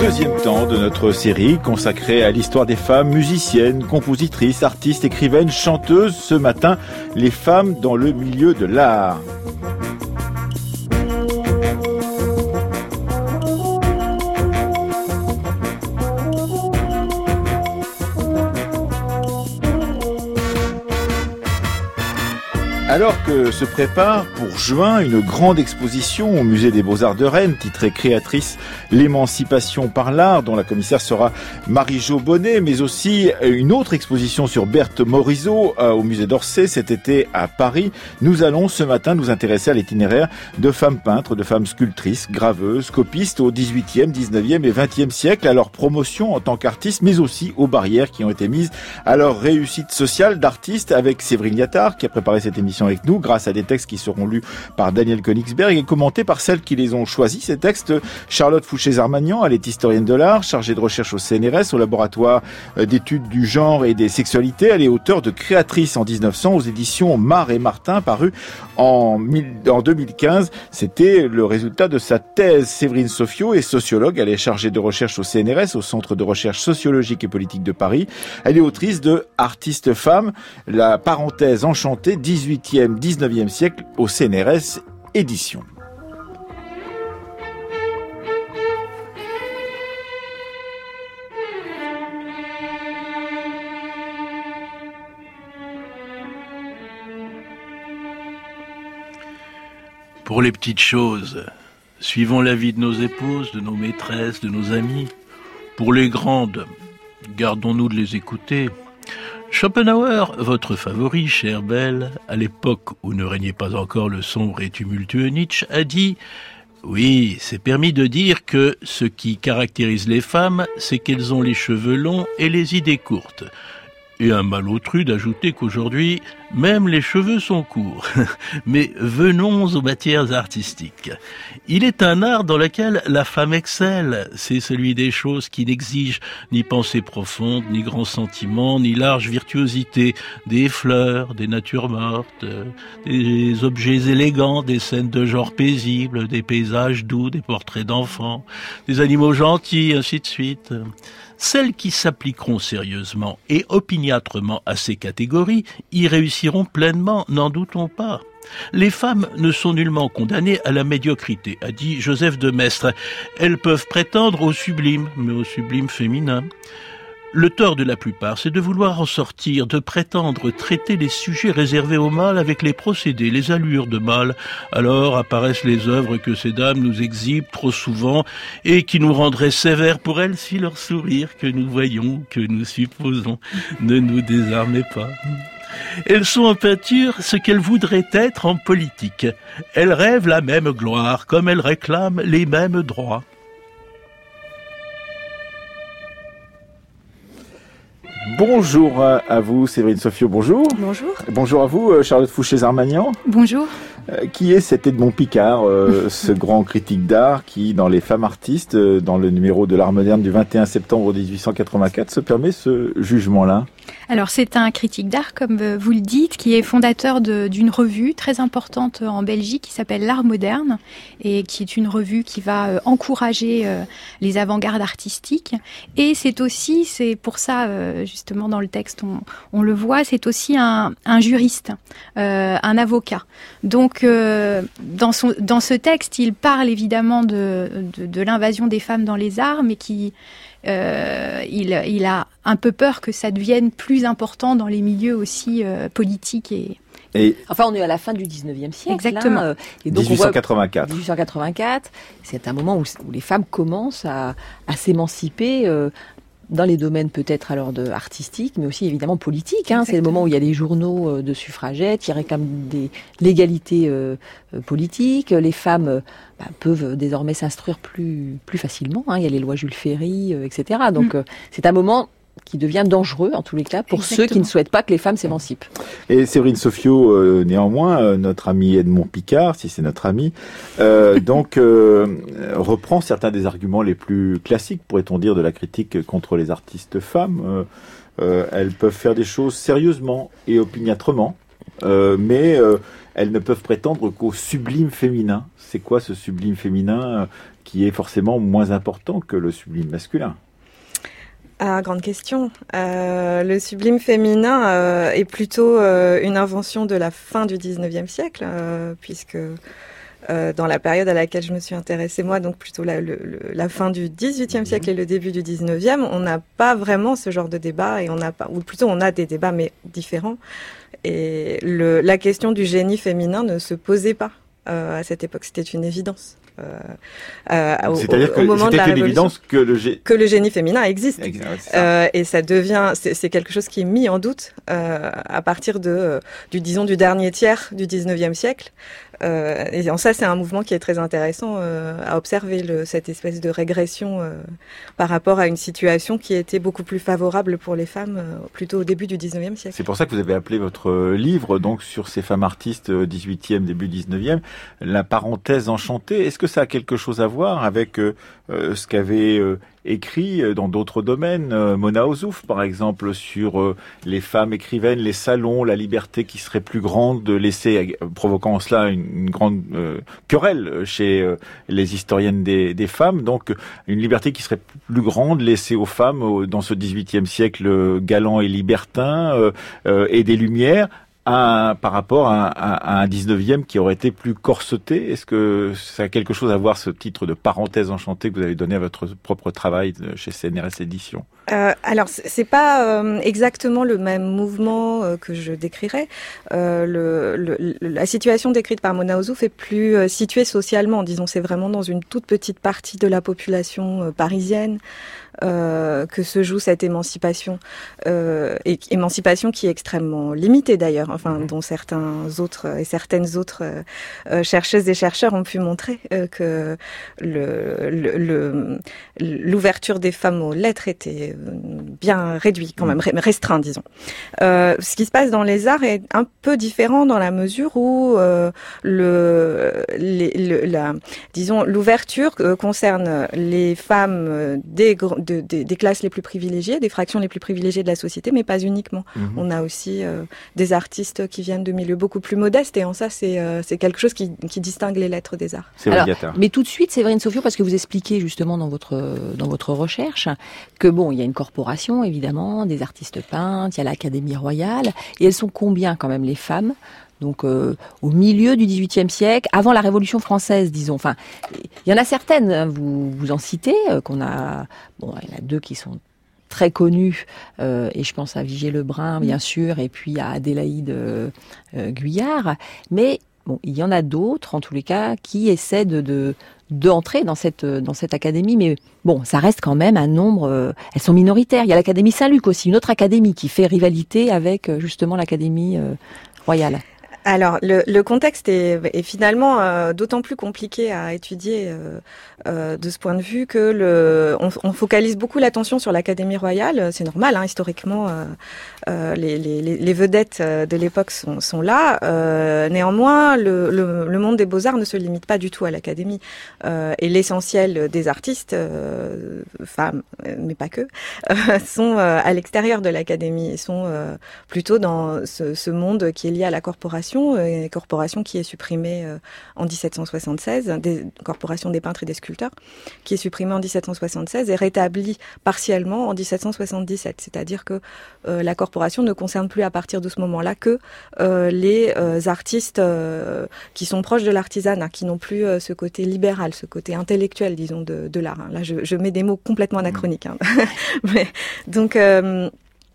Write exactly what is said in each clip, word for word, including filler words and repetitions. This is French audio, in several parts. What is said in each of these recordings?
Deuxième temps de notre série consacrée à l'histoire des femmes musiciennes, compositrices, artistes, écrivaines, chanteuses. Ce matin, les femmes dans le milieu de l'art. Alors que se prépare pour juin une grande exposition au musée des Beaux-Arts de Rennes, titrée Créatrice, l'émancipation par l'art, dont la commissaire sera Marie-Jo Bonnet, mais aussi une autre exposition sur Berthe Morisot au musée d'Orsay cet été à Paris. Nous allons ce matin nous intéresser à l'itinéraire de femmes peintres, de femmes sculptrices, graveuses, copistes au dix-huitième, dix-neuvième et vingtième siècle, à leur promotion en tant qu'artistes, mais aussi aux barrières qui ont été mises à leur réussite sociale d'artistes, avec Séverine Liattard qui a préparé cette émission avec nous grâce à des textes qui seront lus par Daniel Königsberg et commentés par celles qui les ont choisis. Ces textes, Charlotte Fouché-Zarmagnan, elle est historienne de l'art, chargée de recherche au C N R S, au laboratoire d'études du genre et des sexualités. Elle est auteure de Créatrice en mille neuf cents aux éditions Mar et Martin, paru en, en deux mille quinze. C'était le résultat de sa thèse. Séverine Sofio est sociologue, elle est chargée de recherche au C N R S, au Centre de recherche sociologique et politique de Paris. Elle est autrice de Artistes femmes, la parenthèse enchantée, dix-huitième dix-neuvième siècle au C N R S édition. Pour les petites choses, suivons l'avis de nos épouses, de nos maîtresses, de nos amis. Pour les grandes, gardons-nous de les écouter. Schopenhauer, votre favori, chère belle, à l'époque où ne régnait pas encore le sombre et tumultueux Nietzsche, a dit « Oui, c'est permis de dire que ce qui caractérise les femmes, c'est qu'elles ont les cheveux longs et les idées courtes. » Et un malotru d'ajouter qu'aujourd'hui, même les cheveux sont courts. Mais venons aux matières artistiques. Il est un art dans lequel la femme excelle. C'est celui des choses qui n'exigent ni pensée profonde, ni grands sentiments, ni large virtuosité. Des fleurs, des natures mortes, des objets élégants, des scènes de genre paisibles, des paysages doux, des portraits d'enfants, des animaux gentils, ainsi de suite. Celles qui s'appliqueront sérieusement et opiniâtrement à ces catégories y réussiront pleinement, n'en doutons pas. Les femmes ne sont nullement condamnées à la médiocrité, a dit Joseph de Maistre. Elles peuvent prétendre au sublime, mais au sublime féminin. Le tort de la plupart, c'est de vouloir en sortir, de prétendre traiter les sujets réservés au mâle avec les procédés, les allures de mâle. Alors apparaissent les œuvres que ces dames nous exhibent trop souvent et qui nous rendraient sévères pour elles si leur sourire que nous voyons, que nous supposons, ne nous désarmait pas. Elles sont en peinture ce qu'elles voudraient être en politique. Elles rêvent la même gloire, comme elles réclament les mêmes droits. Bonjour à vous, Séverine Sofio, bonjour. Bonjour. Bonjour à vous, Charlotte Fouché-Zarmagnan. Bonjour. Euh, qui est cet Edmond Picard, euh, ce grand critique d'art qui, dans Les Femmes artistes, euh, dans le numéro de l'Art moderne du vingt et un septembre mille huit cent quatre-vingt-quatre, se permet ce jugement-là? Alors c'est un critique d'art, comme vous le dites, qui est fondateur de, d'une revue très importante en Belgique qui s'appelle l'Art moderne et qui est une revue qui va euh, encourager euh, les avant-gardes artistiques. Et c'est aussi, c'est pour ça euh, justement dans le texte on, on le voit, c'est aussi un, un juriste, euh, un avocat. Donc euh, dans, son, dans ce texte, il parle évidemment de, de, de l'invasion des femmes dans les arts, mais qui Euh, il, il a un peu peur que ça devienne plus important dans les milieux aussi euh, politiques et... Et enfin, on est à la fin du dix-neuvième siècle. Exactement. Là, et donc dix-huit cent quatre-vingt-quatre. On voit, dix-huit cent quatre-vingt-quatre, c'est un moment où, où les femmes commencent à, à s'émanciper euh, dans les domaines peut-être alors de artistiques, mais aussi évidemment politiques. Hein. C'est le moment où il y a les journaux de suffragettes qui réclament des l'égalité euh, politique. Les femmes euh, bah, peuvent désormais s'instruire plus plus facilement. Hein. Il y a les lois Jules Ferry, euh, et cetera. Donc mm. euh, c'est un moment qui devient dangereux, en tous les cas, pour Exactement. Ceux qui ne souhaitent pas que les femmes s'émancipent. Et Séverine Sofio, euh, néanmoins, euh, notre ami Edmond Picard, si c'est notre ami, euh, donc euh, reprend certains des arguments les plus classiques, pourrait-on dire, de la critique contre les artistes femmes. Euh, euh, elles peuvent faire des choses sérieusement et opiniâtrement. euh, mais euh, elles ne peuvent prétendre qu'au sublime féminin. C'est quoi ce sublime féminin euh, qui est forcément moins important que le sublime masculin ? Ah, grande question. Euh, le sublime féminin euh, est plutôt euh, une invention de la fin du dix-neuvième siècle, euh, puisque euh, dans la période à laquelle je me suis intéressée, moi, donc plutôt la, le, la fin du dix-huitième siècle et le début du dix-neuvième, on n'a pas vraiment ce genre de débat, et on n'a pas, ou plutôt on a des débats, mais différents. Et le, la question du génie féminin ne se posait pas euh, à cette époque, c'était une évidence. Euh, euh, C'est-à-dire au, que au moment c'était de la une évidence que le, gé... que le génie féminin existe. Exact, euh, et ça devient, c'est, c'est quelque chose qui est mis en doute euh, à partir de, euh, du disons du dernier tiers du dix-neuvième siècle. Euh, et en ça, c'est un mouvement qui est très intéressant euh, à observer, le, cette espèce de régression euh, par rapport à une situation qui était beaucoup plus favorable pour les femmes, euh, plutôt au début du dix-neuvième siècle. C'est pour ça que vous avez appelé votre livre, donc, sur ces femmes artistes dix-huitième, début dix-neuvième, La parenthèse enchantée. Est-ce que ça a quelque chose à voir avec euh, ce qu'avait euh, écrit dans d'autres domaines, euh, Mona Ozouf, par exemple, sur euh, les femmes écrivaines, les salons, la liberté qui serait plus grande de laisser, euh, provoquant en cela une, une grande euh, querelle chez euh, les historiennes des, des femmes, donc une liberté qui serait plus grande laissée aux femmes euh, dans ce dix-huitième siècle euh, galant et libertin euh, euh, et des Lumières, À, par rapport à, à, à un dix-neuvième qui aurait été plus corseté. Est-ce que ça a quelque chose à voir, ce titre de parenthèse enchantée que vous avez donné à votre propre travail chez C N R S Éditions ? Euh, alors, c'est pas euh, exactement le même mouvement euh, que je décrirais. Euh, le, le, la situation décrite par Mona Ozouf est plus euh, située socialement. Disons, c'est vraiment dans une toute petite partie de la population euh, parisienne euh, que se joue cette émancipation. Euh, et émancipation qui est extrêmement limitée d'ailleurs, enfin, dont certains autres et certaines autres euh, chercheuses et chercheurs ont pu montrer euh, que le, le, le, l'ouverture des femmes aux lettres était bien réduit, quand même restreint, disons. Euh, ce qui se passe dans les arts est un peu différent dans la mesure où euh, le, les, le, la, disons, l'ouverture euh, concerne les femmes des, de, des, des classes les plus privilégiées, des fractions les plus privilégiées de la société, mais pas uniquement. Mmh. On a aussi euh, des artistes qui viennent de milieux beaucoup plus modestes, et en ça, c'est, euh, c'est quelque chose qui, qui distingue les lettres des arts. C'est Alors, mais tout de suite, Séverine Sauffiot, parce que vous expliquez justement dans votre dans votre recherche que bon, il y a une corporation, évidemment, des artistes peintres, il y a l'Académie royale, et elles sont combien quand même les femmes ? Donc euh, au milieu du dix-huitième siècle, avant la Révolution française, disons. Enfin, il y en a certaines, hein, vous vous en citez, euh, qu'on a. Bon, il y en a deux qui sont très connues, euh, et je pense à Vigée Lebrun, bien sûr, et puis à Adélaïde euh, euh, Guyard. Mais bon, il y en a d'autres, en tous les cas, qui essaient de, de d'entrer dans cette dans cette académie, mais bon, ça reste quand même un nombre. Euh, elles sont minoritaires. Il y a l'Académie Saint-Luc aussi, une autre académie qui fait rivalité avec euh, justement l'Académie euh, royale. Alors, le, le contexte est, est finalement euh, d'autant plus compliqué à étudier euh, euh, de ce point de vue que le, on, on focalise beaucoup l'attention sur l'Académie royale. C'est normal, hein, historiquement, euh, euh, les, les, les vedettes de l'époque sont, sont là. Euh, néanmoins, le, le, le monde des beaux-arts ne se limite pas du tout à l'Académie. Euh, et l'essentiel des artistes, euh, femmes, mais pas que, euh, sont euh, à l'extérieur de l'Académie. Ils sont euh, plutôt dans ce, ce monde qui est lié à la corporation, une corporation qui est supprimée en dix-sept cent soixante-seize, des corporations des peintres et des sculpteurs, qui est supprimée en dix-sept cent soixante-seize et rétablie partiellement en dix-sept cent soixante-dix-sept. C'est-à-dire que euh, la corporation ne concerne plus à partir de ce moment-là que euh, les euh, artistes euh, qui sont proches de l'artisanat, qui n'ont plus euh, ce côté libéral, ce côté intellectuel, disons, de, de l'art. Là, je, je mets des mots complètement anachroniques. Hein. Mais, donc... Euh,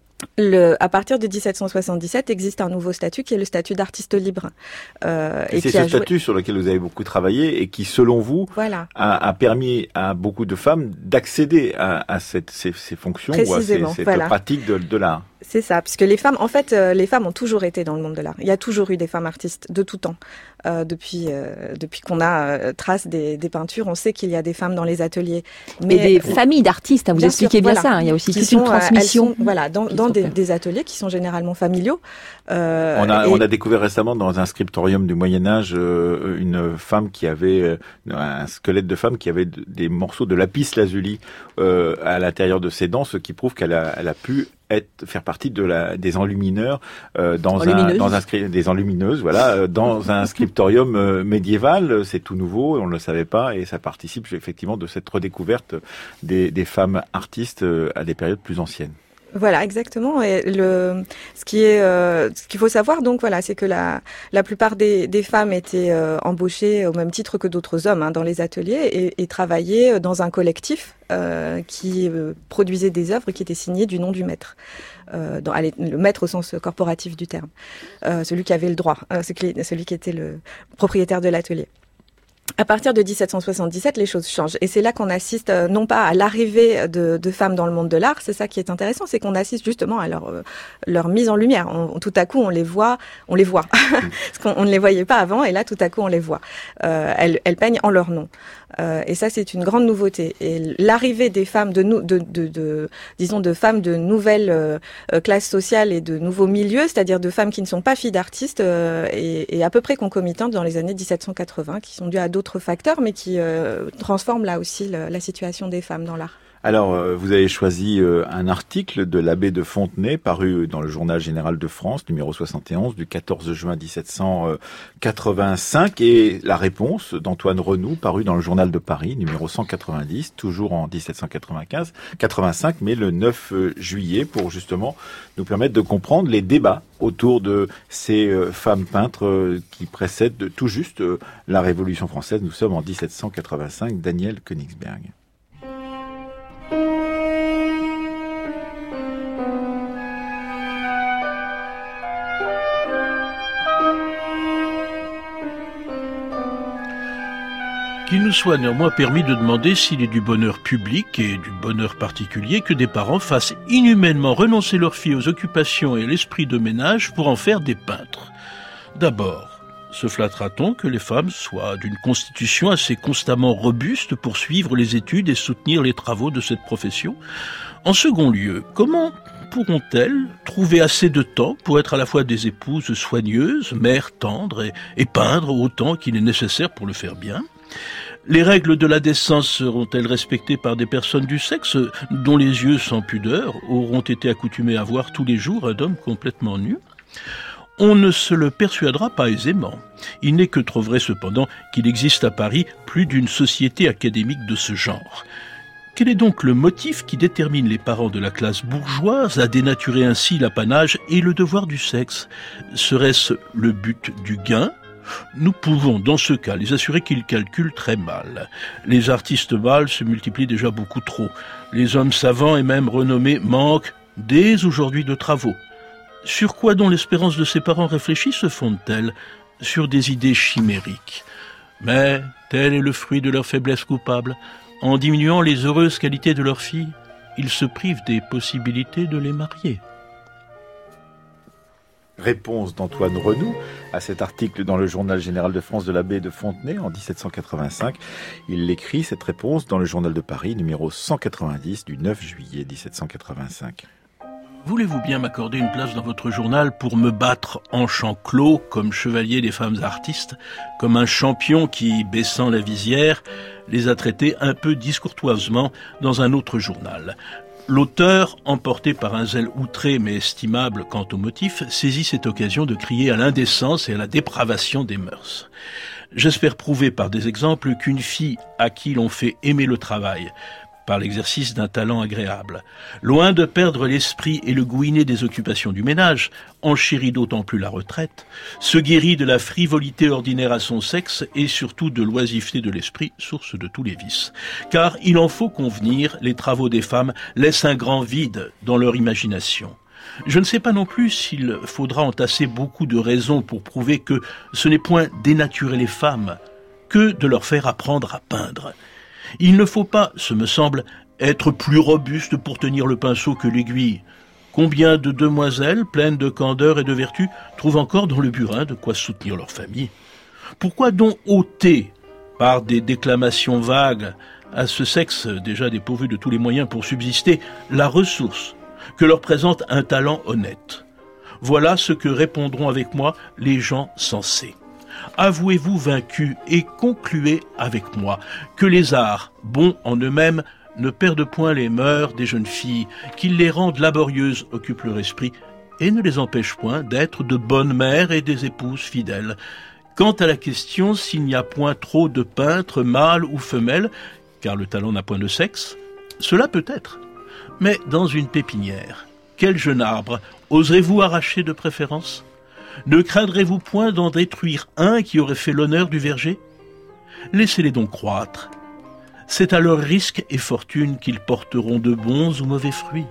Le, à partir de dix-sept cent soixante-dix-sept existe un nouveau statut qui est le statut d'artiste libre. Euh, et, et c'est ce joué... statut sur lequel vous avez beaucoup travaillé et qui, selon vous, voilà. a, a permis à beaucoup de femmes d'accéder à, à cette, ces, ces fonctions ou à ces, cette voilà. pratique de, de l'art. C'est ça, puisque les femmes, en fait, euh, les femmes ont toujours été dans le monde de l'art. Il y a toujours eu des femmes artistes de tout temps. Euh, depuis euh, depuis qu'on a euh, trace des, des peintures, on sait qu'il y a des femmes dans les ateliers. Mais et des euh, familles d'artistes, hein, vous expliquez sûr, bien voilà, ça. Hein, il y a aussi toute sont, une transmission. Sont, voilà, dans, dans des, des ateliers qui sont généralement familiaux. Euh, on a et... on a découvert récemment dans un scriptorium du Moyen Âge euh, une femme qui avait euh, un squelette de femme qui avait des morceaux de lapis lazuli euh, à l'intérieur de ses dents, ce qui prouve qu'elle a elle a pu être, faire partie de la, des enlumineurs euh, dans un, dans un des enlumineuses, voilà, euh, dans un scriptorium euh, médiéval. C'est tout nouveau, on ne le savait pas, et ça participe effectivement de cette redécouverte des, des femmes artistes euh, à des périodes plus anciennes. Voilà, exactement. Et le, ce qui est, euh, ce qu'il faut savoir, donc voilà, c'est que la, la plupart des, des femmes étaient euh, embauchées au même titre que d'autres hommes hein, dans les ateliers et, et travaillaient dans un collectif euh, qui euh, produisait des œuvres qui étaient signées du nom du maître. Euh, dans, allez, le maître au sens corporatif du terme, euh, celui qui avait le droit, euh, celui qui était le propriétaire de l'atelier. À partir de dix-sept cent soixante-dix-sept, les choses changent. Et c'est là qu'on assiste euh, non pas à l'arrivée de, de femmes dans le monde de l'art, c'est ça qui est intéressant, c'est qu'on assiste justement à leur, euh, leur mise en lumière. On, tout à coup, on les voit, on les voit. Parce qu'on on ne les voyait pas avant, et là, tout à coup, on les voit. Euh, elles, elles peignent en leur nom. Euh, et ça, c'est une grande nouveauté. Et l'arrivée des femmes, de, nou, de, de, de, disons, de femmes de nouvelles euh, classes sociales et de nouveaux milieux, c'est-à-dire de femmes qui ne sont pas filles d'artistes, euh, et, et à peu près concomitantes dans les années dix-sept cent quatre-vingts, qui sont dues à d'autres facteurs, mais qui euh, transforment là aussi le, la situation des femmes dans l'art. Alors, vous avez choisi un article de l'abbé de Fontenay, paru dans le Journal Général de France, numéro soixante et onze, du quatorze juin dix-sept cent quatre-vingt-cinq, et la réponse d'Antoine Renoux, paru dans le Journal de Paris, numéro cent quatre-vingt-dix, toujours en dix-sept cent quatre-vingt-quinze, quatre-vingt-cinq, mais le neuf juillet, pour justement nous permettre de comprendre les débats autour de ces femmes peintres qui précèdent tout juste la Révolution française. Nous sommes en dix-sept cent quatre-vingt-cinq, Daniel Königsberg. Qu'il nous soit néanmoins permis de demander s'il est du bonheur public et du bonheur particulier que des parents fassent inhumainement renoncer leurs filles aux occupations et à l'esprit de ménage pour en faire des peintres. D'abord, se flattera-t-on que les femmes soient d'une constitution assez constamment robuste pour suivre les études et soutenir les travaux de cette profession ? En second lieu, comment pourront-elles trouver assez de temps pour être à la fois des épouses soigneuses, mères tendres et, et peindre autant qu'il est nécessaire pour le faire bien ? Les règles de la décence seront-elles respectées par des personnes du sexe dont les yeux sans pudeur auront été accoutumés à voir tous les jours un homme complètement nu ? On ne se le persuadera pas aisément. Il n'est que trop vrai cependant qu'il existe à Paris plus d'une société académique de ce genre. Quel est donc le motif qui détermine les parents de la classe bourgeoise à dénaturer ainsi l'apanage et le devoir du sexe ? Serait-ce le but du gain ? Nous pouvons, dans ce cas, les assurer qu'ils calculent très mal. Les artistes mâles se multiplient déjà beaucoup trop. Les hommes savants et même renommés manquent dès aujourd'hui de travaux. Sur quoi donc l'espérance de ses parents réfléchis se fonde-t-elle ? Sur des idées chimériques. Mais tel est le fruit de leur faiblesse coupable. En diminuant les heureuses qualités de leurs filles, ils se privent des possibilités de les marier. Réponse d'Antoine Renoux à cet article dans le Journal Général de France de l'abbé de Fontenay en dix-sept cent quatre-vingt-cinq. Il écrit cette réponse dans le Journal de Paris, numéro cent quatre-vingt-dix du neuf juillet dix-sept cent quatre-vingt-cinq. Voulez-vous bien m'accorder une place dans votre journal pour me battre en champ clos comme chevalier des femmes artistes, comme un champion qui, baissant la visière, les a traités un peu discourtoisement dans un autre journal ? L'auteur, emporté par un zèle outré mais estimable quant au motif, saisit cette occasion de crier à l'indécence et à la dépravation des mœurs. J'espère prouver par des exemples qu'une fille à qui l'on fait aimer le travail, par l'exercice d'un talent agréable, loin de perdre l'esprit et le goût inné des occupations du ménage, enchérit d'autant plus la retraite, se guérit de la frivolité ordinaire à son sexe et surtout de l'oisiveté de l'esprit, source de tous les vices. Car il en faut convenir, les travaux des femmes laissent un grand vide dans leur imagination. Je ne sais pas non plus s'il faudra entasser beaucoup de raisons pour prouver que ce n'est point dénaturer les femmes que de leur faire apprendre à peindre. Il ne faut pas, ce me semble, être plus robuste pour tenir le pinceau que l'aiguille. Combien de demoiselles, pleines de candeur et de vertu, trouvent encore dans le burin de quoi soutenir leur famille ? Pourquoi donc ôter, par des déclamations vagues, à ce sexe déjà dépourvu de tous les moyens pour subsister, la ressource que leur présente un talent honnête ? Voilà ce que répondront avec moi les gens sensés. Avouez-vous vaincus et concluez avec moi que les arts, bons en eux-mêmes, ne perdent point les mœurs des jeunes filles, qu'ils les rendent laborieuses, occupent leur esprit, et ne les empêchent point d'être de bonnes mères et des épouses fidèles. Quant à la question s'il n'y a point trop de peintres, mâles ou femelles, car le talent n'a point de sexe, cela peut être. Mais dans une pépinière, quel jeune arbre oserez-vous arracher de préférence ? Ne craindrez-vous point d'en détruire un qui aurait fait l'honneur du verger ? Laissez-les donc croître. C'est à leur risque et fortune qu'ils porteront de bons ou mauvais fruits.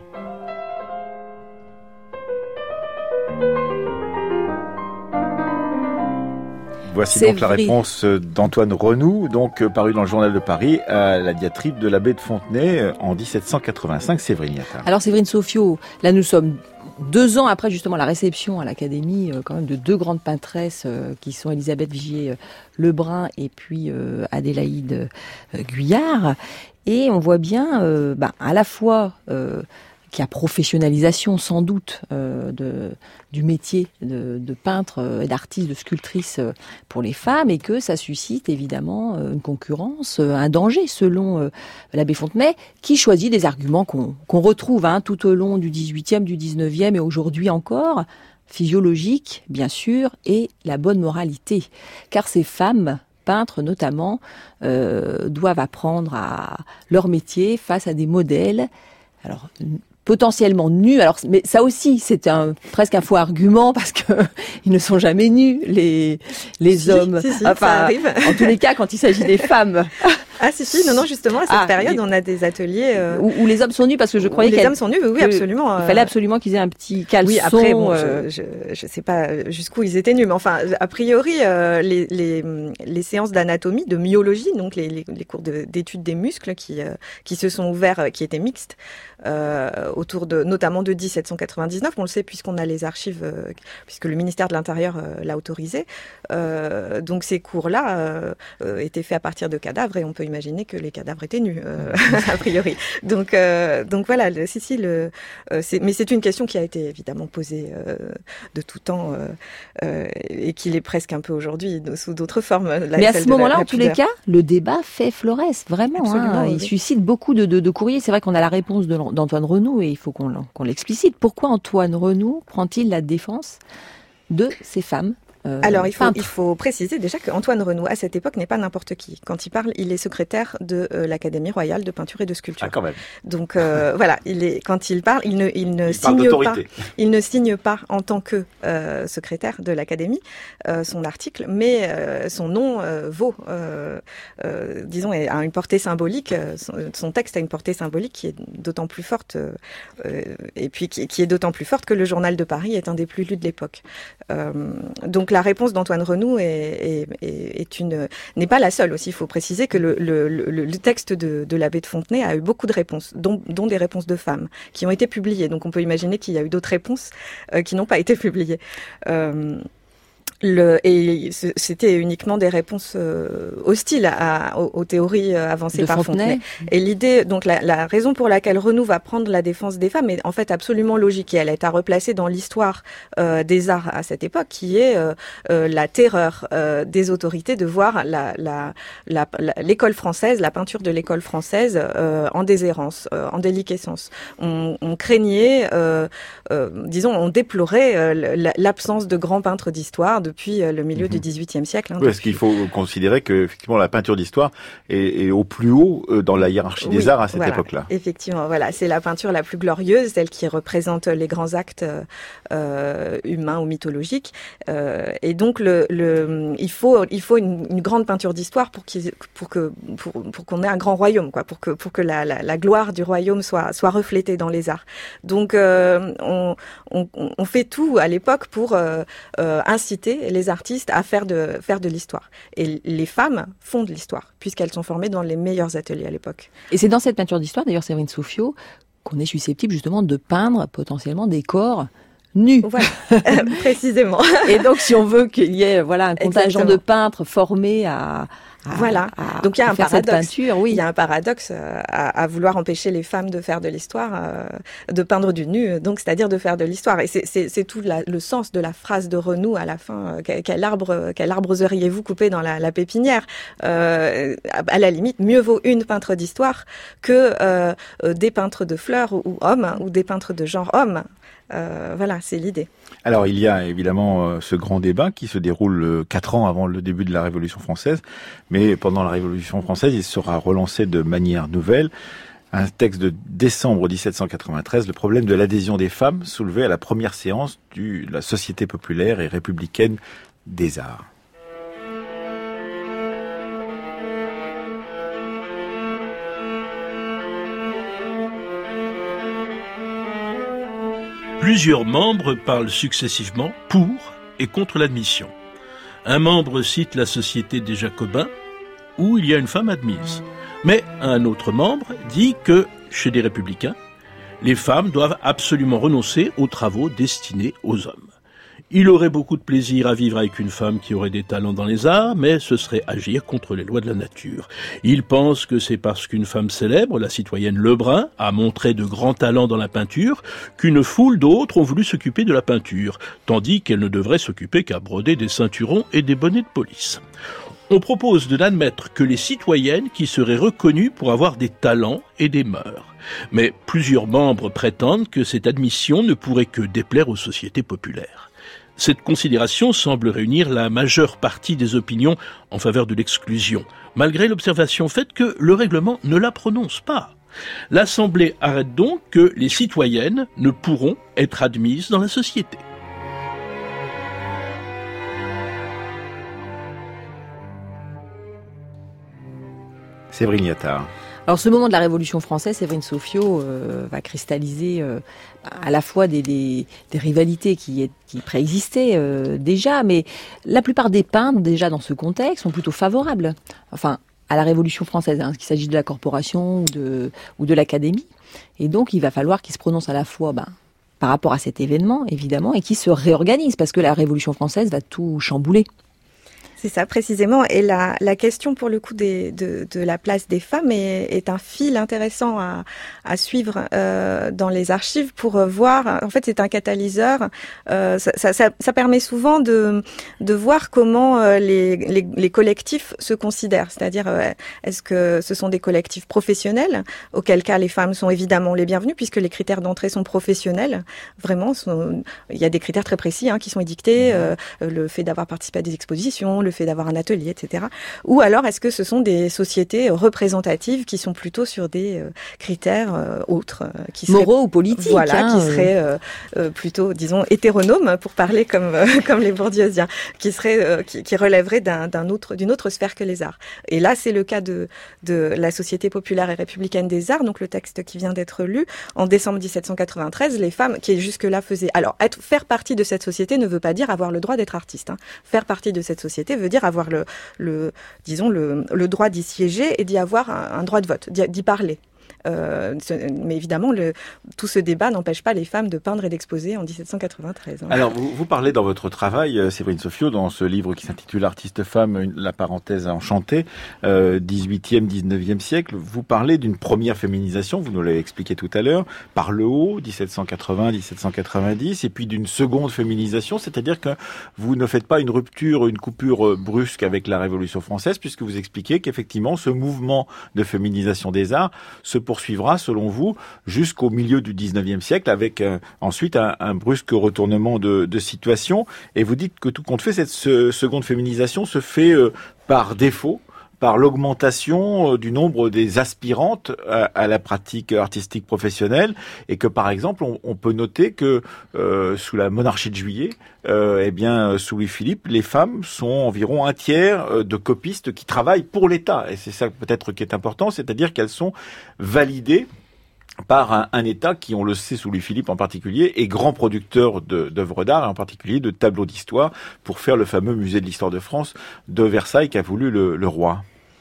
Voici C'est donc la vrai. réponse d'Antoine Renoux, donc euh, parue dans le Journal de Paris, à la diatribe de l'abbé de Fontenay euh, en dix-sept cent quatre-vingt-cinq. Séverine Yata. Alors Séverine Sauffiot, là nous sommes deux ans après justement la réception à l'Académie euh, quand même de deux grandes peintresses euh, qui sont Elisabeth Vigier-Lebrun et puis euh, Adélaïde euh, Guyard. Et on voit bien euh, bah, à la fois euh, qu'il y a professionnalisation sans doute euh, de, du métier de, de peintre et d'artiste, de sculptrice euh, pour les femmes, et que ça suscite évidemment euh, une concurrence, euh, un danger selon euh, l'abbé Fontenay, qui choisit des arguments qu'on qu'on retrouve hein, tout au long du dix-huitième, du dix-neuvième et aujourd'hui encore, physiologique bien sûr, et la bonne moralité. Car ces femmes peintres notamment euh, doivent apprendre à leur métier face à des modèles, alors potentiellement nus. Alors, mais ça aussi, c'est un presque un faux argument parce que ils ne sont jamais nus les les Si, hommes. si, si, enfin, ça arrive. en tous les cas, quand il s'agit des femmes, Ah si si, non non, justement à cette Ah, période, oui. on a des ateliers euh, où, où les hommes sont nus, parce que je où croyais les qu'elle- hommes sont nus. Oui, oui, que absolument. il euh, fallait absolument qu'ils aient un petit caleçon. Oui, après, bon, euh, je, je, je sais pas jusqu'où ils étaient nus, mais enfin, a priori, euh, les, les, les séances d'anatomie, de myologie, donc les, les, les cours de- d'études des muscles qui, euh, qui se sont ouverts, euh, qui étaient mixtes, euh, autour de, notamment de dix-sept cent quatre-vingt-dix-neuf, on le sait puisqu'on a les archives, euh, puisque le ministère de l'Intérieur euh, l'a autorisé. Euh, donc ces cours-là euh, euh, étaient faits à partir de cadavres, et on peut imaginer que les cadavres étaient nus, euh, a priori. Donc, euh, donc voilà, le, si, si, le, euh, c'est, mais c'est une question qui a été évidemment posée euh, de tout temps euh, euh, et qui l'est presque un peu aujourd'hui de- sous d'autres formes. La, Mais à celle ce de la- moment-là, la en tous les pudeur. cas, le débat fait florès, vraiment. Absolument, Hein. oui, Il oui. suscite beaucoup de, de, de courriers. C'est vrai qu'on a la réponse de, l'An- d'Antoine Renoux et il faut qu'on, l'en- qu'on l'explicite. Pourquoi Antoine Renoux prend-il la défense de ces femmes euh, Alors, il faut, peintres il faut préciser déjà qu'Antoine Renoux, à cette époque, n'est pas n'importe qui. Quand il parle, il est secrétaire de euh, l'Académie royale de peinture et de sculpture. Ah, quand même. Donc euh, voilà, il est, quand il parle, il ne, il ne Il parle signe pas. d'autorité. Il ne signe pas en tant que euh, secrétaire de l'Académie euh, son article, mais euh, son nom euh, vaut, euh, euh, disons, a une portée symbolique. euh, Son, son texte a une portée symbolique qui est d'autant plus forte, euh, euh, et puis qui, qui est d'autant plus forte que le Journal de Paris est un des plus lus de l'époque. Euh, donc la réponse d'Antoine Renoux est, est, est, est une n'est pas la seule aussi. Il faut préciser que le, le, le, le texte de, de l'abbé de Fontenay a eu beaucoup de réponses, dont, dont des réponses de femmes qui ont été publiées. Donc on peut imaginer qu'il y a eu d'autres réponses euh, qui n'ont pas été publiées. Euh, Le, et ce- c'était uniquement des réponses euh, hostiles à, aux, aux théories euh, avancées de par Fontenay. Fontenay. Et l'idée, donc la, la raison pour laquelle Renoux va prendre la défense des femmes est en fait absolument logique, et elle est à replacer dans l'histoire euh, des arts à cette époque, qui est euh, euh, la terreur euh, des autorités de voir la, la, la, la- l'école française, la peinture de l'école française euh, en déshérence, euh, en déliquescence. On, on craignait, euh, euh, disons, on déplorait euh, la- l'absence de grands peintres d'histoire depuis euh, le milieu Mhm. du dix-huitième siècle. Hein, Oui, parce qu'il faut considérer que effectivement la peinture d'histoire est, est au plus haut euh, dans la hiérarchie des Oui, arts à cette voilà. époque-là. Effectivement, voilà, c'est la peinture la plus glorieuse, celle qui représente les grands actes euh, humains ou mythologiques. Euh, et donc, le, le, il faut, il faut une, une grande peinture d'histoire pour qu'il, pour que, pour, pour qu'on ait un grand royaume, quoi, pour que, pour que la, la, la gloire du royaume soit, soit reflétée dans les arts. Donc, euh, on, on, on fait tout à l'époque pour euh, euh, inciter les artistes à faire de, faire de l'histoire. Et les femmes font de l'histoire, puisqu'elles sont formées dans les meilleurs ateliers à l'époque. Et c'est dans cette peinture d'histoire, d'ailleurs, Séverine Sauffiot, qu'on est susceptible justement de peindre potentiellement des corps nus. Voilà, précisément. Et donc, si on veut qu'il y ait voilà un contingent Exactement. de peintres formés à, à, voilà. à, Donc il y a un faire paradoxe. Cette peinture, oui. Il y a un paradoxe à, à vouloir empêcher les femmes de faire de l'histoire, euh, de peindre du nu, donc c'est-à-dire de faire de l'histoire. Et c'est, c'est, c'est tout la, le sens de la phrase de Renou à la fin. Euh, quel arbre, quel arbre oseriez-vous couper dans la, la pépinière? euh, À la limite, mieux vaut une peintre d'histoire que euh, des peintres de fleurs ou, ou hommes, ou des peintres de genre homme. Euh, voilà, c'est l'idée. Alors, il y a évidemment euh, ce grand débat qui se déroule euh, quatre ans avant le début de la Révolution française, mais pendant la Révolution française, il sera relancé de manière nouvelle. Un texte de décembre dix-sept cent quatre-vingt-treize, le problème de l'adhésion des femmes soulevé à la première séance de la Société populaire et républicaine des arts. Plusieurs membres parlent successivement pour et contre l'admission. Un membre cite la Société des Jacobins, où il y a une femme admise. Mais un autre membre dit que, chez les républicains, les femmes doivent absolument renoncer aux travaux destinés aux hommes. Il aurait beaucoup de plaisir à vivre avec une femme qui aurait des talents dans les arts, mais ce serait agir contre les lois de la nature. Il pense que c'est parce qu'une femme célèbre, la citoyenne Lebrun, a montré de grands talents dans la peinture, qu'une foule d'autres ont voulu s'occuper de la peinture, tandis qu'elle ne devrait s'occuper qu'à broder des ceinturons et des bonnets de police. On propose de n'admettre que les citoyennes qui seraient reconnues pour avoir des talents et des mœurs. Mais plusieurs membres prétendent que cette admission ne pourrait que déplaire aux sociétés populaires. Cette considération semble réunir la majeure partie des opinions en faveur de l'exclusion, malgré l'observation faite que le règlement ne la prononce pas. L'Assemblée arrête donc que les citoyennes ne pourront être admises dans la société. Séverine Liattard. Alors ce moment de la Révolution française, Séverine Sauffiot euh, va cristalliser euh, à la fois des, des, des rivalités qui, qui préexistaient euh, déjà, mais la plupart des peintres déjà dans ce contexte sont plutôt favorables. Enfin, à la Révolution française, hein, qu'il s'agisse de la corporation ou de, ou de l'académie. Et donc il va falloir qu'ils se prononcent à la fois ben, par rapport à cet événement, évidemment, et qu'ils se réorganisent, parce que la Révolution française va tout chambouler. C'est ça, précisément. Et la, la question, pour le coup, des, de, de la place des femmes est, est un fil intéressant à, à suivre euh, dans les archives pour voir. En fait, c'est un catalyseur. Euh, ça, ça, ça, ça permet souvent de, de voir comment euh, les, les, les collectifs se considèrent. C'est-à-dire, euh, est-ce que ce sont des collectifs professionnels, auquel cas les femmes sont évidemment les bienvenues, puisque les critères d'entrée sont professionnels. Vraiment, sont, il y a des critères très précis hein, qui sont édictés. Euh, le fait d'avoir participé à des expositions, le fait d'avoir un atelier, et cetera. Ou alors, est-ce que ce sont des sociétés représentatives qui sont plutôt sur des euh, critères euh, autres, euh, qui seraient, moraux ou politiques, voilà, hein, qui seraient euh, euh, plutôt, disons, hétéronomes, pour parler comme euh, comme les bourdieusiens, qui seraient, euh, qui, qui relèveraient d'un, d'un autre, d'une autre sphère que les arts. Et là, c'est le cas de de la Société populaire et républicaine des arts, donc le texte qui vient d'être lu en décembre dix-sept cent quatre-vingt-treize. Les femmes qui jusque-là faisaient, alors être faire partie de cette société ne veut pas dire avoir le droit d'être artiste. Hein. Faire partie de cette société veut dire avoir le, le disons le, le droit d'y siéger et d'y avoir un, un droit de vote, d'y, d'y parler. Euh, mais évidemment, le, tout ce débat n'empêche pas les femmes de peindre et d'exposer en dix-sept cent quatre-vingt-treize. Hein. Alors, vous, vous parlez dans votre travail, Séverine Sauffiot, dans ce livre qui s'intitule Artiste femme, une, la parenthèse enchantée, euh, dix-huitième, dix-neuvième siècle, vous parlez d'une première féminisation, vous nous l'avez expliqué tout à l'heure, par le haut, dix-sept cent quatre-vingts, dix-sept cent quatre-vingt-dix, et puis d'une seconde féminisation, c'est-à-dire que vous ne faites pas une rupture, une coupure brusque avec la Révolution française, puisque vous expliquez qu'effectivement, ce mouvement de féminisation des arts se poursuivra, selon vous, jusqu'au milieu du dix-neuvième siècle, avec euh, ensuite un, un brusque retournement de, de situation. Et vous dites que tout compte fait, cette ce, seconde féminisation se fait euh, par défaut, par l'augmentation du nombre des aspirantes à, à la pratique artistique professionnelle, et que par exemple on, on peut noter que euh, sous la monarchie de Juillet, euh, eh bien sous Louis-Philippe, les femmes sont environ un tiers de copistes qui travaillent pour l'État, et c'est ça peut-être qui est important, c'est-à-dire qu'elles sont validées par un, un État qui, on le sait sous Louis-Philippe en particulier, est grand producteur de, d'œuvres d'art, et en particulier de tableaux d'histoire, pour faire le fameux musée de l'histoire de France de Versailles qu'a voulu le, le roi.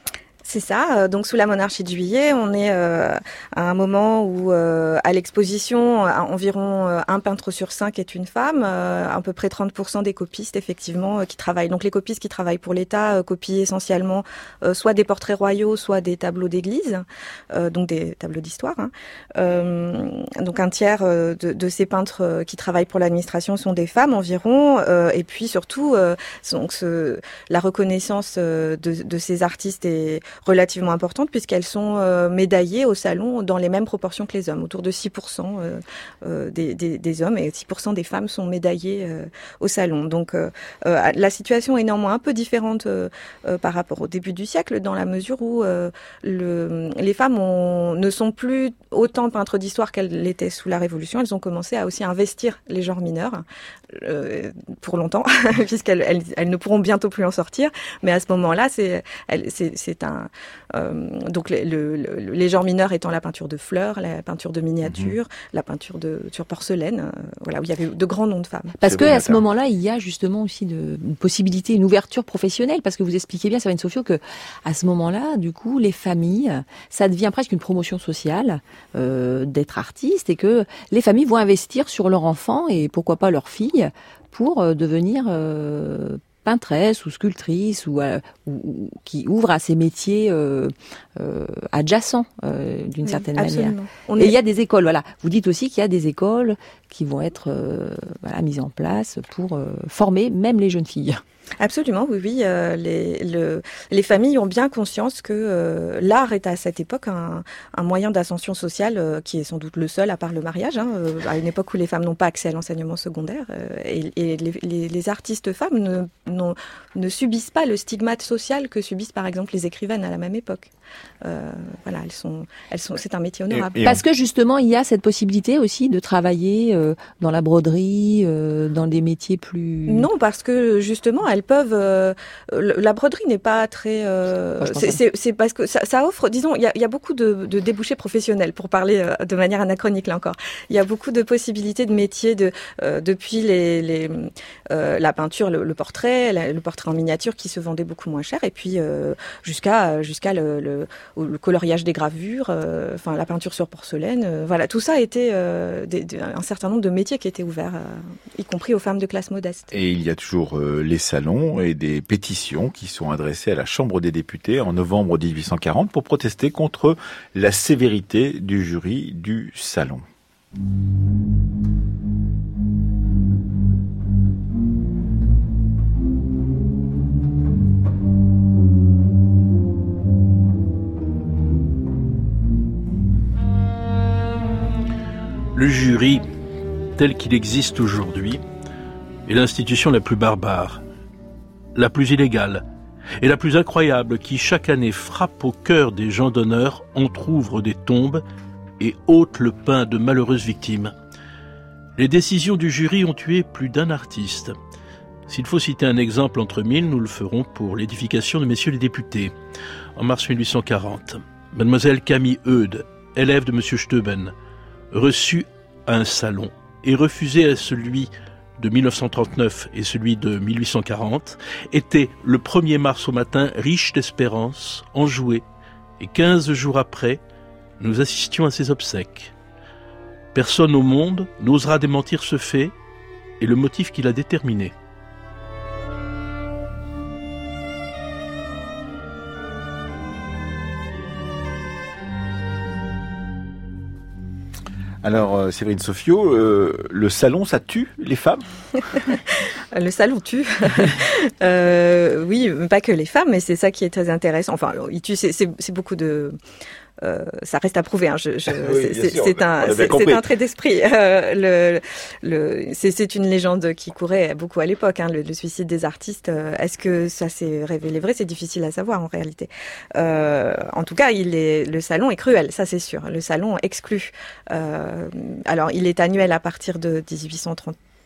C'est ça. Donc sous la monarchie de Juillet, on est euh, à un moment où euh, à l'exposition, environ euh, un peintre sur cinq est une femme, euh, à peu près trente pour cent des copistes effectivement euh, qui travaillent. Donc les copistes qui travaillent pour l'État euh, copient essentiellement euh, soit des portraits royaux, soit des tableaux d'église, euh, donc des tableaux d'histoire. Hein. Euh, donc un tiers euh, de, de ces peintres euh, qui travaillent pour l'administration sont des femmes environ, euh, et puis surtout euh, donc ce, la reconnaissance euh, de, de ces artistes est relativement importantes puisqu'elles sont euh, médaillées au salon dans les mêmes proportions que les hommes, autour de six pour cent euh, euh, des, des, des hommes et six pour cent des femmes sont médaillées euh, au salon. Donc euh, euh, la situation est néanmoins un peu différente euh, euh, par rapport au début du siècle dans la mesure où euh, le, les femmes ont, ne sont plus autant peintres d'histoire qu'elles l'étaient sous la Révolution. Elles ont commencé à aussi investir les genres mineurs euh, pour longtemps puisqu'elles elles, elles ne pourront bientôt plus en sortir. Mais à ce moment-là, c'est, elle, c'est, c'est un Euh, donc le, le, le, les genres mineurs étant la peinture de fleurs, la peinture de miniatures, mmh. la peinture de sur porcelaine, euh, voilà où il y avait de grands noms de femmes. Parce que à ce moment-là, il y a justement aussi de, une possibilité, une ouverture professionnelle, parce que vous expliquez bien, Séverine Sofio, que à ce moment-là, du coup, les familles, ça devient presque une promotion sociale euh, d'être artiste et que les familles vont investir sur leur enfant et pourquoi pas leur fille pour euh, devenir euh, peintresse ou sculptrice ou, euh, ou, ou qui ouvre à ces métiers euh, euh, adjacents euh, d'une oui, certaine absolument. manière. On Et est... il y a des écoles, voilà. Vous dites aussi qu'il y a des écoles qui vont être euh, voilà, mises en place pour euh, former même les jeunes filles. Absolument, oui, oui. Euh, les, le, les familles ont bien conscience que euh, l'art est à cette époque un, un moyen d'ascension sociale euh, qui est sans doute le seul, à part le mariage, hein, euh, à une époque où les femmes n'ont pas accès à l'enseignement secondaire. Euh, et et les, les, les artistes femmes ne, non, ne subissent pas le stigmate social que subissent par exemple les écrivaines à la même époque. Euh, voilà, elles sont, elles sont, c'est un métier honorable. Et, et Parce on... que justement, il y a cette possibilité aussi de travailler euh, dans la broderie, euh, dans des métiers plus... Non, parce que justement, elles peuvent... Euh, la broderie n'est pas très... Euh, c'est, c'est, c'est parce que ça, ça offre... Disons, il y a, y a beaucoup de, de débouchés professionnels, pour parler euh, de manière anachronique, là encore. Il y a beaucoup de possibilités de métiers, de, euh, depuis les, les, euh, la peinture, le, le portrait, la, le portrait en miniature qui se vendait beaucoup moins cher, et puis euh, jusqu'à, jusqu'à le, le, le coloriage des gravures, euh, enfin la peinture sur porcelaine. Euh, voilà, tout ça était euh, des, des, un certain nombre de métiers qui étaient ouverts, euh, y compris aux femmes de classe modeste. Et il y a toujours euh, les salons et des pétitions qui sont adressées à la Chambre des députés en novembre dix-huit cent quarante pour protester contre la sévérité du jury du salon. Le jury, tel qu'il existe aujourd'hui, est l'institution la plus barbare, la plus illégale et la plus incroyable qui, chaque année, frappe au cœur des gens d'honneur, entr'ouvre des tombes et ôte le pain de malheureuses victimes. Les décisions du jury ont tué plus d'un artiste. S'il faut citer un exemple entre mille, nous le ferons pour l'édification de messieurs les députés. En mars mille huit cent quarante, mademoiselle Camille Eudes, élève de monsieur Steuben, reçu à un salon et refusé à celui de mille neuf cent trente-neuf et celui de mille huit cent quarante, était le premier mars au matin riche d'espérance, enjoué, et quinze jours après, nous assistions à ses obsèques. Personne au monde n'osera démentir ce fait et le motif qui l'a déterminé. Alors, euh, Séverine Sofio, euh, le salon, ça tue les femmes ? Le salon tue. euh, oui, pas que les femmes, mais c'est ça qui est très intéressant. Enfin, alors, il tue, c'est, c'est, c'est beaucoup de... Euh, ça reste à prouver. Hein. Je, je, oui, c'est, c'est, c'est, un, c'est, c'est un trait d'esprit. Euh, le, le, c'est, c'est une légende qui courait beaucoup à l'époque. Hein, le, le suicide des artistes. Euh, est-ce que ça s'est révélé vrai ? C'est difficile à savoir en réalité. Euh, en tout cas, il est, le salon est cruel, ça c'est sûr. Le salon exclut. Euh, alors, il est annuel à partir de dix-huit cent trente.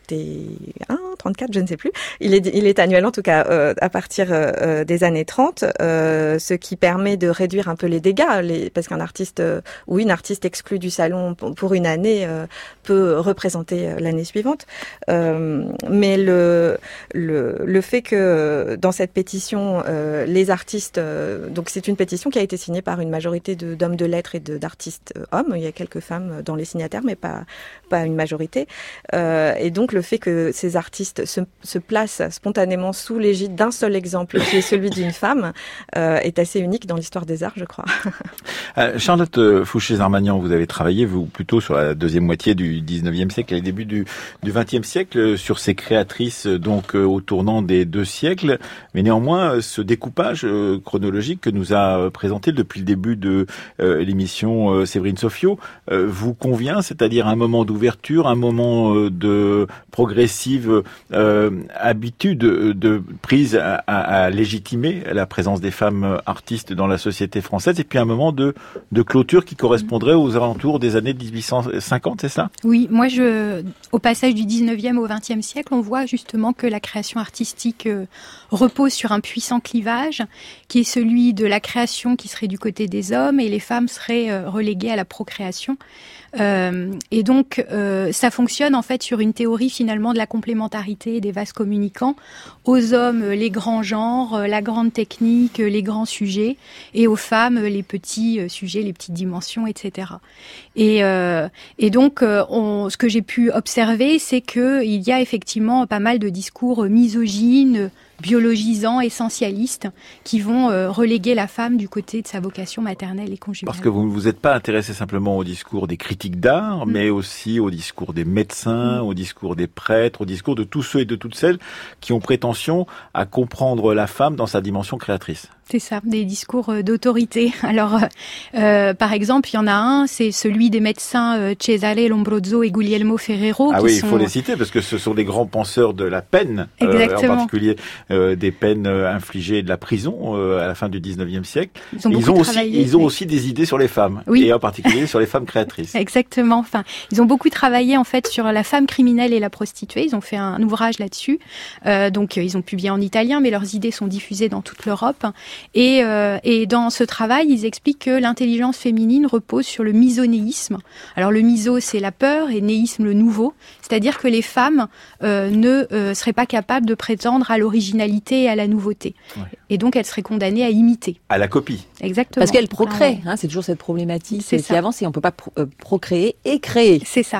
et un, trente-quatre, je ne sais plus. Il est, il est annuel en tout cas euh, à partir euh, des années trente, euh, ce qui permet de réduire un peu les dégâts, les, parce qu'un artiste euh, ou une artiste exclue du salon pour une année euh, peut représenter l'année suivante. Euh, mais le, le, le fait que dans cette pétition, euh, les artistes, euh, donc c'est une pétition qui a été signée par une majorité de, d'hommes de lettres et de, d'artistes hommes. Il y a quelques femmes dans les signataires, mais pas, pas une majorité. Euh, et donc le fait que ces artistes se, se placent spontanément sous l'égide d'un seul exemple, qui est celui d'une femme, euh, est assez unique dans l'histoire des arts, je crois. Euh, Charlotte Fouché-Zarmagnan, vous avez travaillé, vous, plutôt sur la deuxième moitié du dix-neuvième siècle et les débuts du, du vingtième siècle, sur ces créatrices, donc, euh, au tournant des deux siècles. Mais néanmoins, ce découpage euh, chronologique que nous a présenté depuis le début de euh, l'émission euh, Séverine Sofio, euh, vous convient, c'est-à-dire un moment d'ouverture, un moment euh, de progressive euh, habitude de prise à, à, à légitimer la présence des femmes artistes dans la société française, et puis un moment de, de clôture qui correspondrait aux alentours des années dix-huit cent cinquante, c'est ça? Oui, moi, je, au passage du dix-neuvième au vingtième siècle, on voit justement que la création artistique euh, repose sur un puissant clivage, qui est celui de la création qui serait du côté des hommes, et les femmes seraient euh, reléguées à la procréation. Euh, et donc, euh, ça fonctionne en fait sur une théorie finalement de la complémentarité des vases communicants. Aux hommes, les grands genres, la grande technique, les grands sujets, et aux femmes, les petits sujets, les petites dimensions, et cetera. Et, euh, et donc, on, ce que j'ai pu observer, c'est que il y a effectivement pas mal de discours misogynes, biologisants, essentialistes, qui vont euh, reléguer la femme du côté de sa vocation maternelle et conjugale. Parce que vous ne vous êtes pas intéressé simplement au discours des critiques d'art, mmh. mais aussi au discours des médecins, mmh. au discours des prêtres, au discours de tous ceux et de toutes celles qui ont prétention à comprendre la femme dans sa dimension créatrice. C'est ça, des discours d'autorité. Alors, euh, par exemple, il y en a un, c'est celui des médecins euh, Cesare Lombroso et Guglielmo Ferrero. Ah qui oui, sont... il faut les citer parce que ce sont des grands penseurs de la peine, euh, en particulier euh, des peines euh, infligées de la prison euh, à la fin du dix-neuvième siècle. Ils ont, ils ont aussi, travaillé, ils ont mais... aussi des idées sur les femmes, oui. et en particulier sur les femmes créatrices. Exactement. Enfin, ils ont beaucoup travaillé en fait sur la femme criminelle et la prostituée. Ils ont fait un ouvrage là-dessus. Euh, donc, ils ont publié en italien, mais leurs idées sont diffusées dans toute l'Europe. Et euh, Et dans ce travail, ils expliquent que l'intelligence féminine repose sur le misonéisme. Alors le miso, c'est la peur, et néisme, le nouveau. C'est-à-dire que les femmes euh, ne euh, seraient pas capables de prétendre à l'originalité et à la nouveauté. Ouais. Et donc, elles seraient condamnées à imiter. À la copie. Exactement. Parce qu'elles procréent. Hein, c'est toujours cette problématique c'est qui ça. avance et on ne peut pas pro- euh, procréer et créer. C'est ça.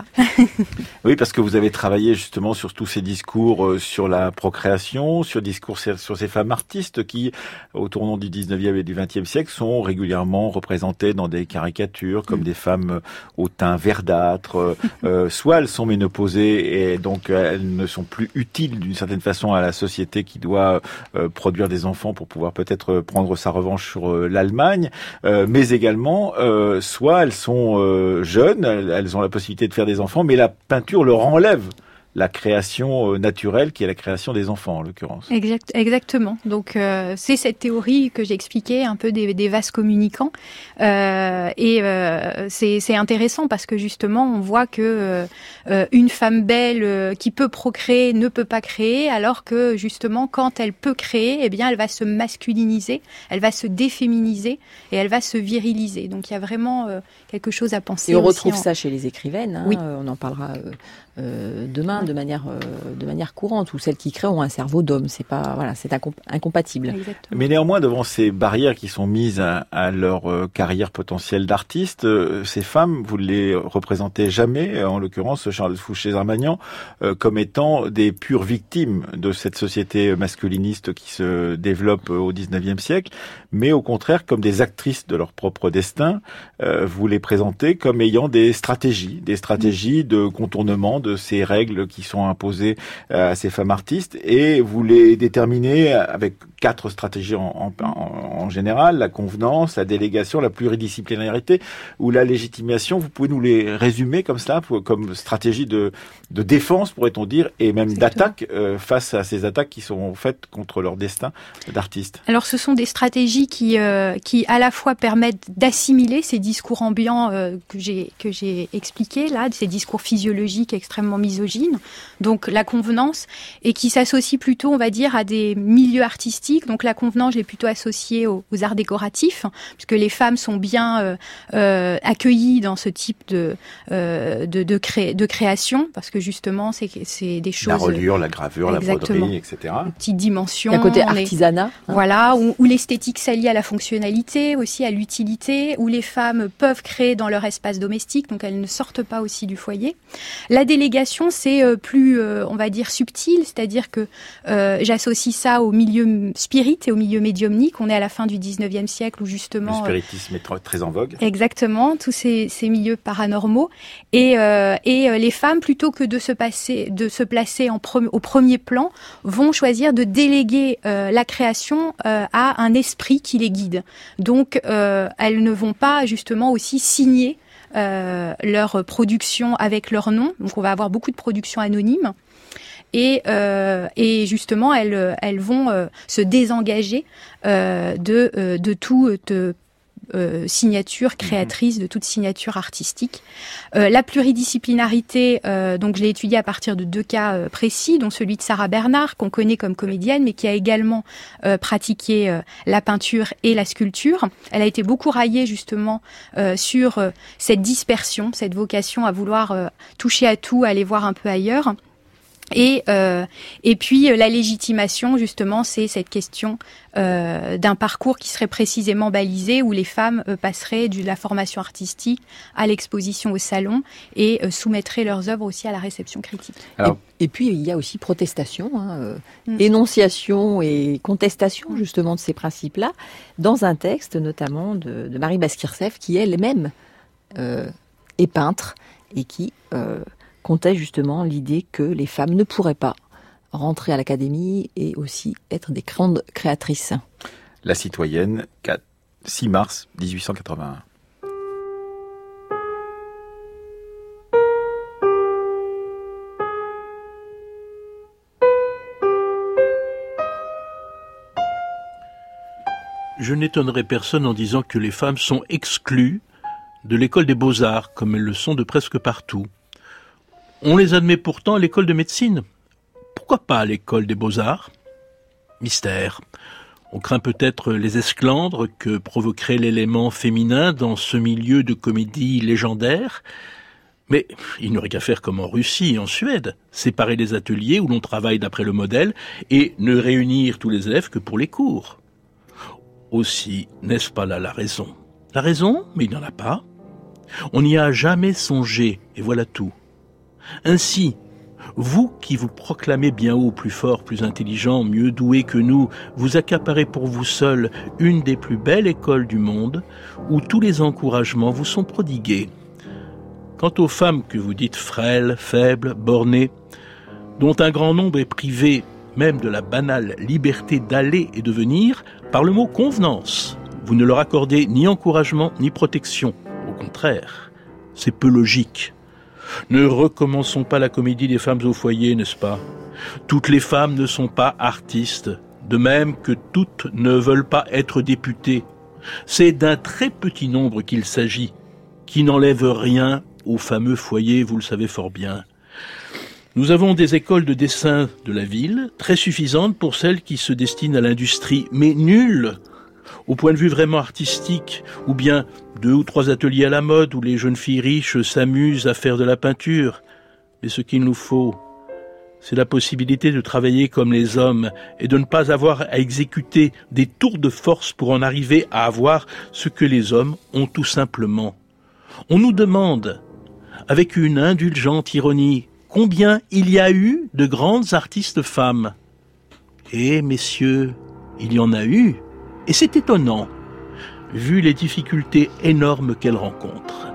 Oui, parce que vous avez travaillé justement sur tous ces discours euh, sur la procréation, sur discours sur ces femmes artistes qui, au tournant du dix-neuvième et du vingtième siècle, sont régulièrement représentées dans des caricatures comme mmh. des femmes au teint verdâtre. euh, soit elles sont ménopausées et donc elles ne sont plus utiles d'une certaine façon à la société qui doit euh, produire des enfants pour pouvoir peut-être prendre sa revanche sur euh, l'Allemagne, euh, mais également euh, soit elles sont euh, jeunes, elles, elles ont la possibilité de faire des enfants, mais la peinture leur enlève la création naturelle qui est la création des enfants en l'occurrence. Exact, exactement. Donc euh, c'est cette théorie que j'ai expliquée un peu des, des vases communicants euh, et euh, c'est, c'est intéressant parce que justement on voit que euh, une femme belle euh, qui peut procréer ne peut pas créer, alors que justement quand elle peut créer, eh bien elle va se masculiniser, elle va se déféminiser et elle va se viriliser. Donc il y a vraiment euh, quelque chose à penser. Et on aussi retrouve en... ça chez les écrivaines. Hein, oui. euh, on en parlera. Euh... Euh, demain de manière euh, de manière courante, où celles qui créent ont un cerveau d'homme, c'est pas voilà, c'est incom- incompatible. Exactement. Mais néanmoins, devant ces barrières qui sont mises à, à leur euh, carrière potentielle d'artiste, euh, ces femmes, vous ne les représentez jamais, en l'occurrence Charlotte Fouché-Zarmagnan, euh, comme étant des pures victimes de cette société masculiniste qui se développe au dix-neuvième siècle, mais au contraire comme des actrices de leur propre destin. Euh, vous les présentez comme ayant des stratégies, des stratégies de contournement de ces règles qui sont imposées à ces femmes artistes, et vous les déterminez avec quatre stratégies en, en, en général: la convenance, la délégation, la pluridisciplinarité ou la légitimation. Vous pouvez nous les résumer comme cela, pour, comme stratégie de, de défense, pourrait-on dire, et même Exactement. d'attaque euh, face à ces attaques qui sont faites contre leur destin d'artiste. Alors ce sont des stratégies qui, euh, qui à la fois permettent d'assimiler ces discours ambiants euh, que j'ai, que j'ai expliqués là, ces discours physiologiques extrêmement misogynes, féminine, donc la convenance, et qui s'associe plutôt, on va dire, à des milieux artistiques. Donc la convenance, je l'ai plutôt associée aux, aux arts décoratifs, puisque les femmes sont bien euh, euh, accueillies dans ce type de euh, de, de, cré, de création, parce que justement, c'est, c'est des choses... La reliure, la gravure, exactement. La broderie, et cetera. Une petite dimension. Un côté on est- artisanat. hein. Voilà, où, où l'esthétique s'allie à la fonctionnalité, aussi à l'utilité, où les femmes peuvent créer dans leur espace domestique, donc elles ne sortent pas aussi du foyer. La délégation, c'est euh, plus, euh, on va dire, subtil, c'est-à-dire que euh, j'associe ça au milieu spirit et au milieu médiumnique. On est à la fin du dix-neuvième siècle où Le justement... euh, spiritisme est tr- très en vogue. Exactement, tous ces, ces milieux paranormaux. Et, euh, et euh, les femmes, plutôt que de se, passer, de se placer en pre- au premier plan, vont choisir de déléguer euh, la création euh, à un esprit qui les guide. Donc, euh, elles ne vont pas justement aussi signer euh, leur production avec leur nom. Donc, on va avoir beaucoup de productions anonymes. Et, euh, et justement, elles, elles vont euh, se désengager euh, de, euh, de toute euh, signature créatrice, de toute signature artistique. Euh, la pluridisciplinarité, euh, donc je l'ai étudiée à partir de deux cas euh, précis, dont celui de Sarah Bernard, qu'on connaît comme comédienne, mais qui a également euh, pratiqué euh, la peinture et la sculpture. Elle a été beaucoup raillée justement euh, sur euh, cette dispersion, cette vocation à vouloir euh, toucher à tout, aller voir un peu ailleurs. Et euh, et puis euh, la légitimation, justement, c'est cette question euh, d'un parcours qui serait précisément balisé, où les femmes euh, passeraient de la formation artistique à l'exposition au salon et euh, soumettraient leurs œuvres aussi à la réception critique. Alors- et, et puis, il y a aussi protestation, hein, euh, Mm. énonciation et contestation, justement, de ces principes-là, dans un texte, notamment, de, de Marie Baskirtseff, qui elle-même euh, est peintre et qui... Euh, comptait justement l'idée que les femmes ne pourraient pas rentrer à l'académie et aussi être des grandes créatrices. La citoyenne, six mars dix-huit cent quatre-vingt-un. Je n'étonnerai personne en disant que les femmes sont exclues de l'école des beaux-arts, comme elles le sont de presque partout. On les admet pourtant à l'école de médecine. Pourquoi pas à l'école des beaux-arts ? Mystère. On craint peut-être les esclandres que provoquerait l'élément féminin dans ce milieu de comédie légendaire. Mais il n'y aurait qu'à faire comme en Russie et en Suède, séparer les ateliers où l'on travaille d'après le modèle et ne réunir tous les élèves que pour les cours. Aussi, n'est-ce pas là la raison ? La raison, mais il n'y en a pas. On n'y a jamais songé, et voilà tout. Ainsi, vous qui vous proclamez bien haut, plus fort, plus intelligent, mieux doué que nous, vous accaparez pour vous seul une des plus belles écoles du monde, où tous les encouragements vous sont prodigués. Quant aux femmes que vous dites frêles, faibles, bornées, dont un grand nombre est privé même de la banale liberté d'aller et de venir, par le mot convenance, vous ne leur accordez ni encouragement ni protection. Au contraire, c'est peu logique. Ne recommençons pas la comédie des femmes au foyer, n'est-ce pas ? Toutes les femmes ne sont pas artistes, de même que toutes ne veulent pas être députées. C'est d'un très petit nombre qu'il s'agit, qui n'enlève rien au fameux foyer, vous le savez fort bien. Nous avons des écoles de dessin de la ville, très suffisantes pour celles qui se destinent à l'industrie, mais nulles au point de vue vraiment artistique, ou bien deux ou trois ateliers à la mode où les jeunes filles riches s'amusent à faire de la peinture. Mais ce qu'il nous faut, c'est la possibilité de travailler comme les hommes et de ne pas avoir à exécuter des tours de force pour en arriver à avoir ce que les hommes ont tout simplement. On nous demande, avec une indulgente ironie, combien il y a eu de grandes artistes femmes. Et, messieurs, il y en a eu. Et c'est étonnant, vu les difficultés énormes qu'elles rencontrent.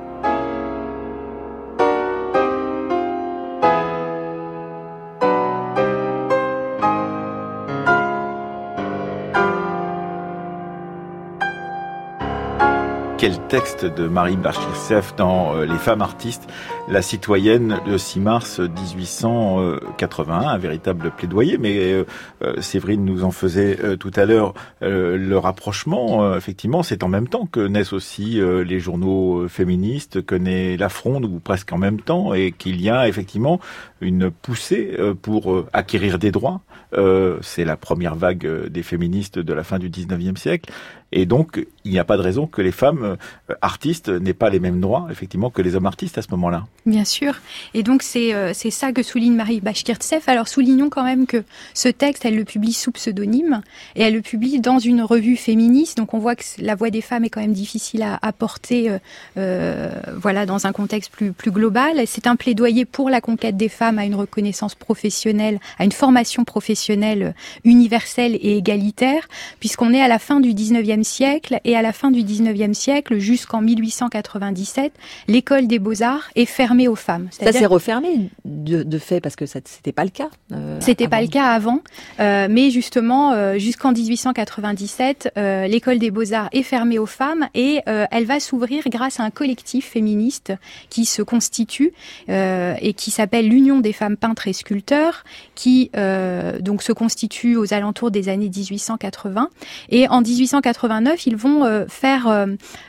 quel texte de Marie Bashkirtseff dans euh, Les femmes artistes, la citoyenne le six mars dix-huit cent quatre-vingt-un, un véritable plaidoyer, mais euh, Séverine nous en faisait euh, tout à l'heure euh, le rapprochement. Euh, effectivement, c'est en même temps que naissent aussi euh, les journaux féministes, que naît la Fronde, ou presque en même temps, et qu'il y a effectivement une poussée euh, pour euh, acquérir des droits. Euh, c'est la première vague des féministes de la fin du dix-neuvième siècle. Et donc, il n'y a pas de raison que les femmes euh, artistes n'aient pas les mêmes droits, effectivement, que les hommes artistes à ce moment-là. Bien sûr. Et donc, c'est euh, c'est ça que souligne Marie Bashkirtseff. Alors, soulignons quand même que ce texte, elle le publie sous pseudonyme et elle le publie dans une revue féministe. Donc, on voit que la voix des femmes est quand même difficile à, à porter euh, euh, voilà, dans un contexte plus, plus global. C'est un plaidoyer pour la conquête des femmes à une reconnaissance professionnelle, à une formation professionnelle universelle et égalitaire, puisqu'on est à la fin du dix-neuvième siècle, et à la fin du dix-neuvième siècle, jusqu'en mille huit cent quatre-vingt-dix-sept, l'école des beaux-arts est fermée aux femmes. C'est-à-dire... Ça s'est refermé de, de fait, parce que ça, c'était pas le cas. Euh, c'était avant. pas le cas avant, euh, mais justement, euh, jusqu'en dix-huit cent quatre-vingt-dix-sept, euh, l'école des beaux-arts est fermée aux femmes, et euh, elle va s'ouvrir grâce à un collectif féministe qui se constitue euh, et qui s'appelle l'Union des femmes peintres et sculpteurs, qui euh, donc se constitue aux alentours des années dix-huit cent quatre-vingts. Et en dix-huit cent quatre-vingt-neuf, ils vont euh, faire euh,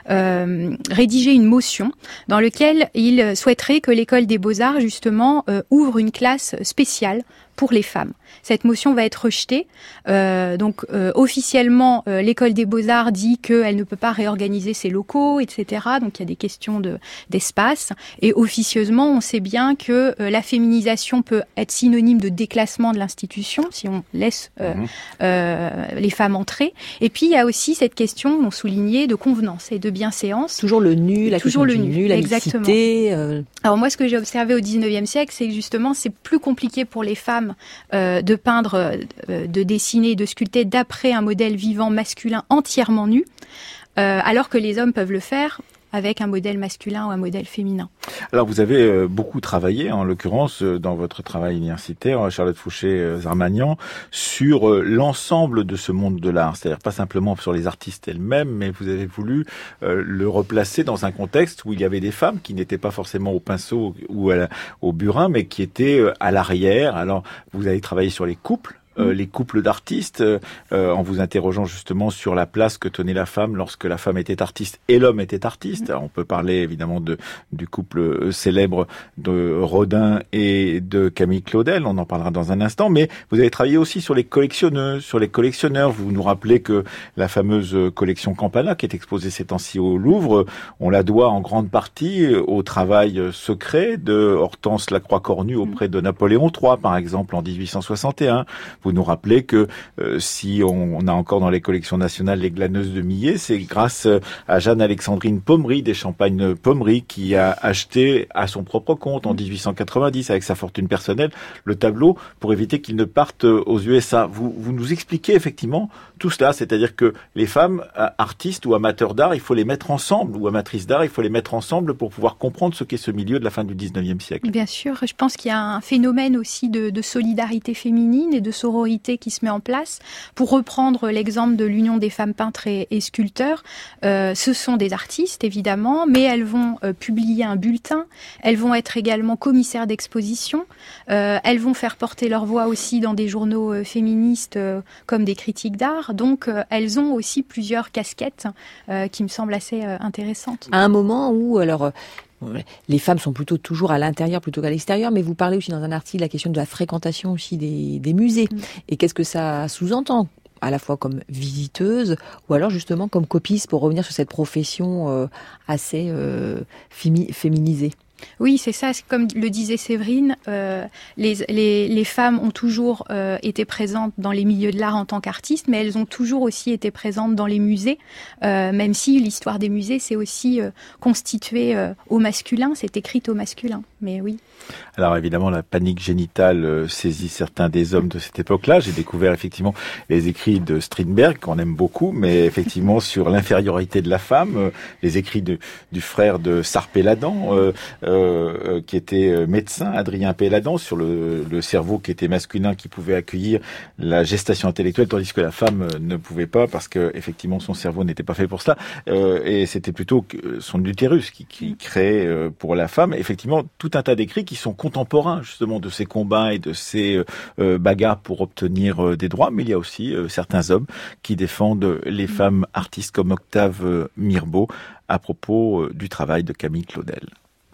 euh, rédiger une motion dans laquelle ils souhaiteraient que l'école des beaux-arts, justement, euh, ouvre une classe spéciale pour les femmes. Cette motion va être rejetée. Euh, donc euh, officiellement, euh, l'école des Beaux-Arts dit qu'elle ne peut pas réorganiser ses locaux, et cetera. Donc il y a des questions de d'espace. Et officieusement, on sait bien que euh, la féminisation peut être synonyme de déclassement de l'institution si on laisse euh, mmh. euh, les femmes entrer. Et puis il y a aussi cette question, on soulignait, de convenance et de bienséance. Toujours le nu, la toujours le nu, nu, la exactement. mixité. Euh... Alors moi, ce que j'ai observé au dix-neuvième siècle, c'est que justement, c'est plus compliqué pour les femmes Euh, de peindre, euh, de dessiner, de sculpter d'après un modèle vivant masculin entièrement nu, euh, alors que les hommes peuvent le faire avec un modèle masculin ou un modèle féminin. Alors vous avez euh, beaucoup travaillé, en l'occurrence euh, dans votre travail universitaire, Charlotte Fouché-Zarmanian, sur euh, l'ensemble de ce monde de l'art, c'est-à-dire pas simplement sur les artistes elles-mêmes, mais vous avez voulu euh, le replacer dans un contexte où il y avait des femmes qui n'étaient pas forcément au pinceau ou à la, au burin, mais qui étaient euh, à l'arrière. Alors vous avez travaillé sur les couples, Euh, les couples d'artistes, euh, en vous interrogeant justement sur la place que tenait la femme lorsque la femme était artiste et l'homme était artiste. Alors, on peut parler évidemment de du couple célèbre de Rodin et de Camille Claudel, on en parlera dans un instant, mais vous avez travaillé aussi sur les collectionneuses, sur les collectionneurs. Vous nous rappelez que la fameuse collection Campana, qui est exposée ces temps-ci au Louvre, on la doit en grande partie au travail secret de Hortense Lacroix-Cornu auprès de Napoléon trois, par exemple, en dix-huit cent soixante et un. Vous nous rappelez que euh, si on, on a encore dans les collections nationales les glaneuses de Millet, c'est grâce à Jeanne-Alexandrine Pommery, des Champagnes Pommery, qui a acheté à son propre compte en dix-huit cent quatre-vingt-dix, avec sa fortune personnelle, le tableau pour éviter qu'il ne parte aux U S A. Vous, vous nous expliquez effectivement tout cela, c'est-à-dire que les femmes artistes ou amateurs d'art, il faut les mettre ensemble, ou amatrices d'art, il faut les mettre ensemble pour pouvoir comprendre ce qu'est ce milieu de la fin du dix-neuvième siècle. Bien sûr, je pense qu'il y a un phénomène aussi de, de solidarité féminine et de sororité qui se met en place. Pour reprendre l'exemple de l'Union des femmes peintres et, et sculpteurs, euh, ce sont des artistes évidemment, mais elles vont euh, publier un bulletin, elles vont être également commissaires d'exposition, euh, elles vont faire porter leur voix aussi dans des journaux euh, féministes euh, comme des critiques d'art, donc euh, elles ont aussi plusieurs casquettes euh, qui me semblent assez euh, intéressantes. À un moment où, alors... Euh... les femmes sont plutôt toujours à l'intérieur plutôt qu'à l'extérieur, mais vous parlez aussi dans un article de la question de la fréquentation aussi des, des musées. Mmh. Et qu'est-ce que ça sous-entend ? À la fois comme visiteuse ou alors justement comme copiste, pour revenir sur cette profession euh, assez euh, fémi- féminisée. Oui, c'est ça. C'est comme le disait Séverine, euh, les, les, les femmes ont toujours euh, été présentes dans les milieux de l'art en tant qu'artistes, mais elles ont toujours aussi été présentes dans les musées, euh, même si l'histoire des musées s'est aussi euh, constituée euh, au masculin, c'est écrite au masculin. mais oui. Alors évidemment, la panique génitale euh, saisit certains des hommes de cette époque-là. J'ai découvert effectivement les écrits de Strindberg, qu'on aime beaucoup, mais effectivement sur l'infériorité de la femme, euh, les écrits de, du frère de Sar Péladan, euh, euh, qui était médecin, Adrien Péladan, sur le, le cerveau qui était masculin, qui pouvait accueillir la gestation intellectuelle, tandis que la femme ne pouvait pas, parce que effectivement son cerveau n'était pas fait pour cela, euh, et c'était plutôt son utérus qui, qui créait euh, pour la femme, effectivement, tout un tas d'écrits qui sont contemporains justement de ces combats et de ces euh, bagarres pour obtenir euh, des droits, mais il y a aussi euh, certains hommes qui défendent les femmes artistes comme Octave euh, Mirbeau à propos euh, du travail de Camille Claudel.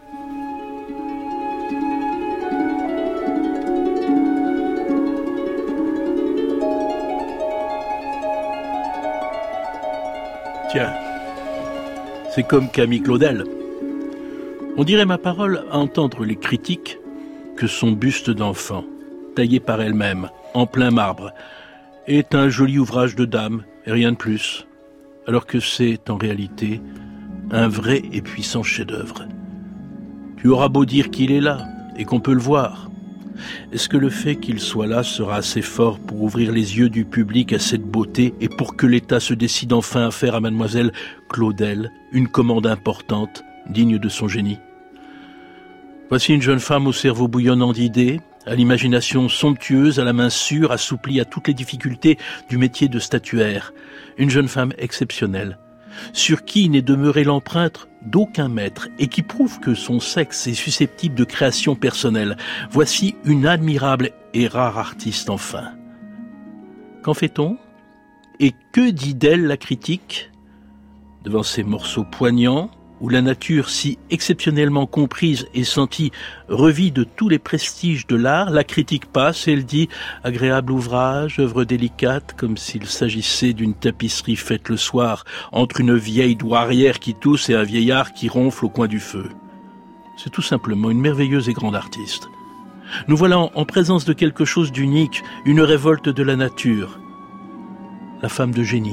Tiens, c'est comme Camille Claudel. On dirait ma parole à entendre les critiques que son buste d'enfant, taillé par elle-même, en plein marbre, est un joli ouvrage de dame, et rien de plus, alors que c'est, en réalité, un vrai et puissant chef-d'œuvre. Tu auras beau dire qu'il est là, et qu'on peut le voir. Est-ce que le fait qu'il soit là sera assez fort pour ouvrir les yeux du public à cette beauté et pour que l'État se décide enfin à faire à mademoiselle Claudel une commande importante, digne de son génie? Voici une jeune femme au cerveau bouillonnant d'idées, à l'imagination somptueuse, à la main sûre, assouplie à toutes les difficultés du métier de statuaire. Une jeune femme exceptionnelle, sur qui n'est demeuré l'empreinte d'aucun maître et qui prouve que son sexe est susceptible de création personnelle. Voici une admirable et rare artiste enfin. Qu'en fait-on? Et que dit d'elle la critique? Devant ces morceaux poignants, où la nature si exceptionnellement comprise et sentie revit de tous les prestiges de l'art, la critique passe et elle dit « agréable ouvrage, œuvre délicate, comme s'il s'agissait d'une tapisserie faite le soir entre une vieille douairière qui tousse et un vieillard qui ronfle au coin du feu ». C'est tout simplement une merveilleuse et grande artiste. Nous voilà en, en présence de quelque chose d'unique, une révolte de la nature. La femme de génie.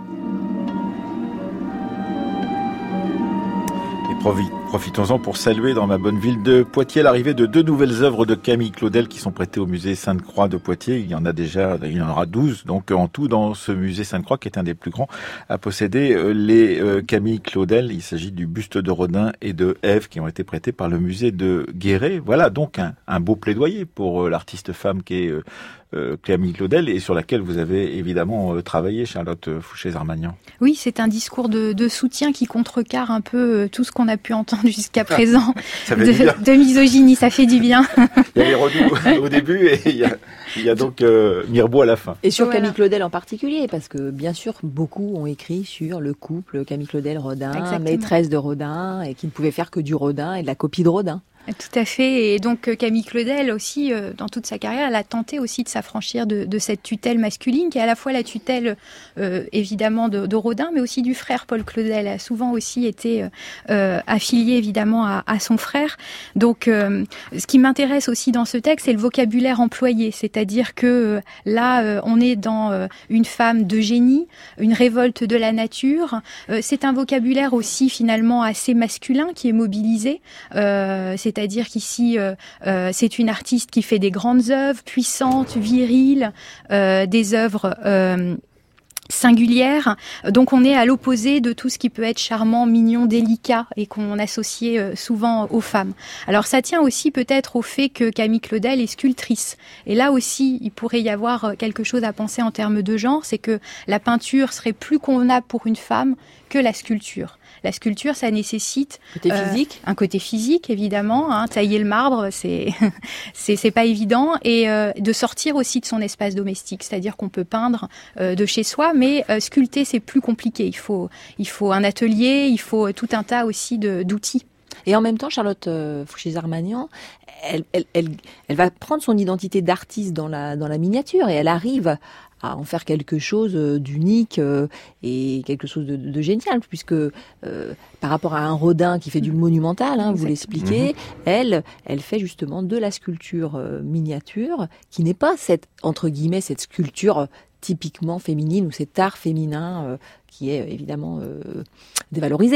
Profitons-en pour saluer dans ma bonne ville de Poitiers l'arrivée de deux nouvelles œuvres de Camille Claudel qui sont prêtées au musée Sainte-Croix de Poitiers. Il y en a déjà, il y en aura douze, donc en tout dans ce musée Sainte-Croix qui est un des plus grands à posséder les euh, Camille Claudel. Il s'agit du buste de Rodin et de Ève qui ont été prêtés par le musée de Guéret. Voilà donc un, un beau plaidoyer pour euh, l'artiste femme qui est euh, Euh, Camille Claudel et sur laquelle vous avez évidemment euh, travaillé, Charlotte Fouché-Zarmagnan. Oui, c'est un discours de, de soutien qui contrecarre un peu euh, tout ce qu'on a pu entendre jusqu'à présent ça fait de, du bien. de misogynie, ça fait du bien. Il y a les redoux au début et il y a, il y a donc euh, Mirbeau à la fin. Et sur Voilà. Camille Claudel en particulier, parce que bien sûr, beaucoup ont écrit sur le couple Camille Claudel-Rodin, Exactement. maîtresse de Rodin, et qui ne pouvait faire que du Rodin et de la copie de Rodin. Tout à fait. Et donc Camille Claudel aussi, euh, dans toute sa carrière, elle a tenté aussi de s'affranchir de, de cette tutelle masculine, qui est à la fois la tutelle euh, évidemment de, de Rodin, mais aussi du frère Paul Claudel. Elle a souvent aussi été euh, affiliée évidemment à, à son frère. Donc euh, ce qui m'intéresse aussi dans ce texte, c'est le vocabulaire employé. C'est-à-dire que euh, là, euh, on est dans euh, une femme de génie, une révolte de la nature. Euh, c'est un vocabulaire aussi finalement assez masculin qui est mobilisé. Euh, c'est C'est-à-dire qu'ici, euh, euh, c'est une artiste qui fait des grandes œuvres, puissantes, viriles, euh, des œuvres euh, singulières. Donc on est à l'opposé de tout ce qui peut être charmant, mignon, délicat et qu'on associe euh, souvent aux femmes. Alors ça tient aussi peut-être au fait que Camille Claudel est sculptrice. Et là aussi, il pourrait y avoir quelque chose à penser en termes de genre, c'est que la peinture serait plus convenable pour une femme que la sculpture. La sculpture, ça nécessite Côté physique, euh, un côté physique évidemment. Hein, tailler le marbre, c'est c'est c'est pas évident, et euh, de sortir aussi de son espace domestique. C'est-à-dire qu'on peut peindre euh, de chez soi, mais euh, sculpter c'est plus compliqué. Il faut il faut un atelier, il faut tout un tas aussi de d'outils. Et en même temps, Charlotte euh, Fouché-Zarmagnan, elle, elle, elle, elle va prendre son identité d'artiste dans la, dans la miniature et elle arrive à en faire quelque chose d'unique euh, et quelque chose de, de génial, puisque euh, par rapport à un Rodin qui fait du monumental, hein, vous l'expliquez, mmh. elle, elle fait justement de la sculpture euh, miniature, qui n'est pas cette, entre guillemets, cette sculpture typiquement féminine ou cet art féminin euh, qui est évidemment euh, dévalorisé.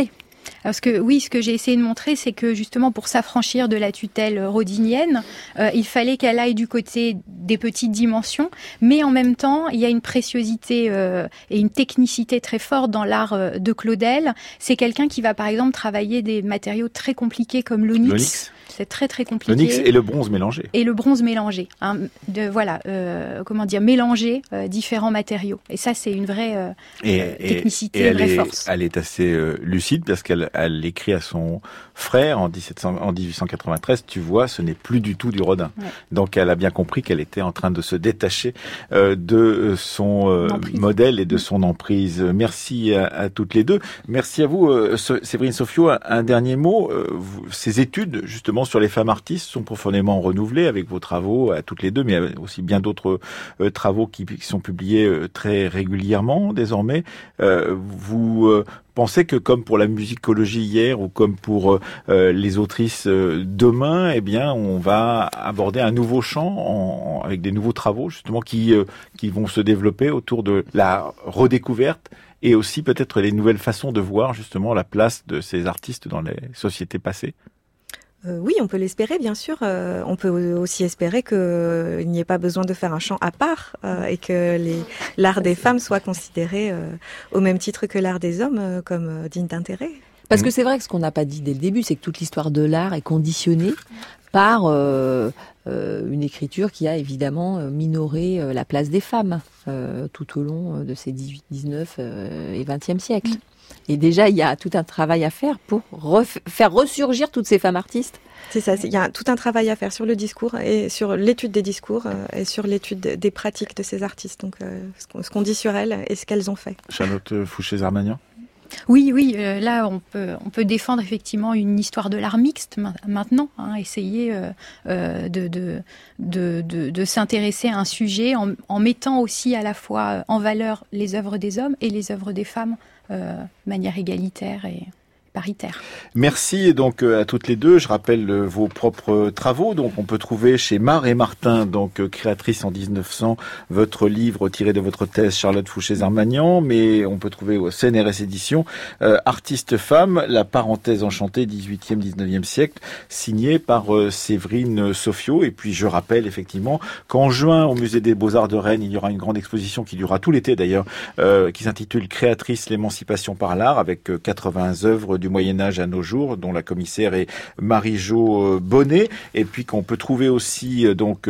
Alors ce que, oui, ce que j'ai essayé de montrer, c'est que justement pour s'affranchir de la tutelle rodinienne, euh, il fallait qu'elle aille du côté des petites dimensions, mais en même temps, il y a une préciosité euh, et une technicité très forte dans l'art euh, de Claudel. C'est quelqu'un qui va par exemple travailler des matériaux très compliqués comme l'onyx. L'onyx. C'est très très compliqué. L'onyx et le bronze mélangé. Et le bronze mélangé. Hein, de, voilà, euh, comment dire, mélanger euh, différents matériaux. Et ça, c'est une vraie euh, et, euh, technicité, et, et une vraie est, force. Elle est assez euh, lucide parce qu'elle elle écrit à son frère en, dix-sept cents, en dix-huit cent quatre-vingt-treize, tu vois, ce n'est plus du tout du Rodin. Ouais. Donc elle a bien compris qu'elle était en train de se détacher euh, de son euh, modèle et de son emprise. Merci à, à toutes les deux. Merci à vous, euh, Séverine Soffiau. Un, un dernier mot. Euh, vous, ces études, justement, sur les femmes artistes sont profondément renouvelées avec vos travaux à toutes les deux, mais aussi bien d'autres euh, travaux qui, qui sont publiés euh, très régulièrement désormais. Euh, vous euh, pensez que comme pour la musicologie hier ou comme pour euh, les autrices euh, demain, eh bien, on va aborder un nouveau champ en, avec des nouveaux travaux justement qui euh, qui vont se développer autour de la redécouverte et aussi peut-être les nouvelles façons de voir justement la place de ces artistes dans les sociétés passées. Euh, oui, on peut l'espérer, bien sûr. Euh, on peut aussi espérer qu'il euh, n'y ait pas besoin de faire un champ à part euh, et que les, l'art des femmes soit considéré euh, au même titre que l'art des hommes euh, comme euh, digne d'intérêt. Parce que c'est vrai que ce qu'on n'a pas dit dès le début, c'est que toute l'histoire de l'art est conditionnée par euh, euh, une écriture qui a évidemment minoré euh, la place des femmes euh, tout au long de ces dix-huit, dix-neuf euh, et vingtième siècles. Et déjà, il y a tout un travail à faire pour ref- faire ressurgir toutes ces femmes artistes. C'est ça, il y a tout un travail à faire sur le discours et sur l'étude des discours euh, et sur l'étude des pratiques de ces artistes. Donc, euh, ce, qu'on, ce qu'on dit sur elles et ce qu'elles ont fait. Charlotte Fouché-Zarmanian. Oui, oui, euh, là on peut on peut défendre effectivement une histoire de l'art mixte ma- maintenant, hein, essayer euh, euh, de, de de de de s'intéresser à un sujet en, en mettant aussi à la fois en valeur les œuvres des hommes et les œuvres des femmes euh, de manière égalitaire et paritaire. Merci donc à toutes les deux. Je rappelle vos propres travaux. Donc on peut trouver chez Mar et Martin, donc créatrice en dix-neuf cents, votre livre tiré de votre thèse Charlotte Fouché-Zarmanian, mais on peut trouver au C N R S Éditions euh, Artiste femme, la parenthèse enchantée dix-huitième dix-neuvième siècle, signé par euh, Séverine Soffiau. Et puis je rappelle effectivement qu'en juin au Musée des Beaux-Arts de Rennes, il y aura une grande exposition qui durera tout l'été d'ailleurs, euh, qui s'intitule Créatrice, l'émancipation par l'art, avec euh, quatre-vingts œuvres du Moyen-Âge à nos jours, dont la commissaire est Marie-Jo Bonnet, et puis qu'on peut trouver aussi donc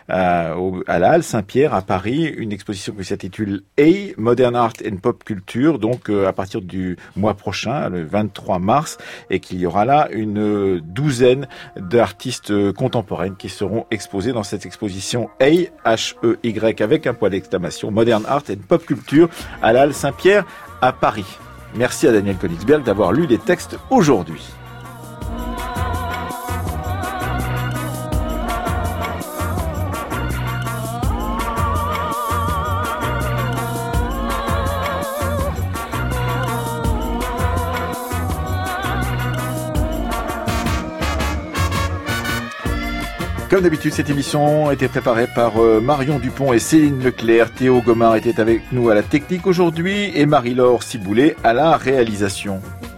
à, à la Halle Saint-Pierre à Paris, une exposition qui s'intitule A, Modern Art and Pop Culture, donc à partir du mois prochain, le vingt-trois mars, et qu'il y aura là une douzaine d'artistes contemporaines qui seront exposés dans cette exposition A, H E Y avec un point d'exclamation, Modern Art and Pop Culture à la Halle Saint-Pierre à Paris. Merci à Daniel Königsberg d'avoir lu les textes aujourd'hui. Comme d'habitude, cette émission a été préparée par Marion Dupont et Céline Leclerc. Théo Gomard était avec nous à la technique aujourd'hui et Marie-Laure Ciboulet à la réalisation.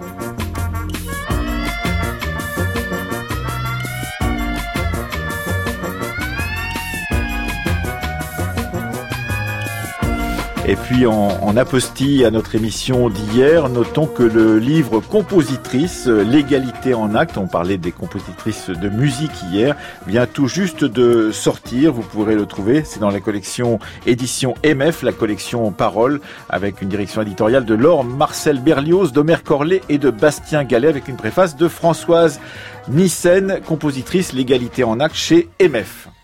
Et puis en, en apostille à notre émission d'hier, notons que le livre Compositrice, l'égalité en acte, on parlait des compositrices de musique hier, vient tout juste de sortir. Vous pourrez le trouver, c'est dans la collection édition M F, la collection Parole, avec une direction éditoriale de Laure Marcel Berlioz, d'Omer Corlet et de Bastien Gallet, avec une préface de Françoise Nissen, compositrice, l'égalité en acte chez M F.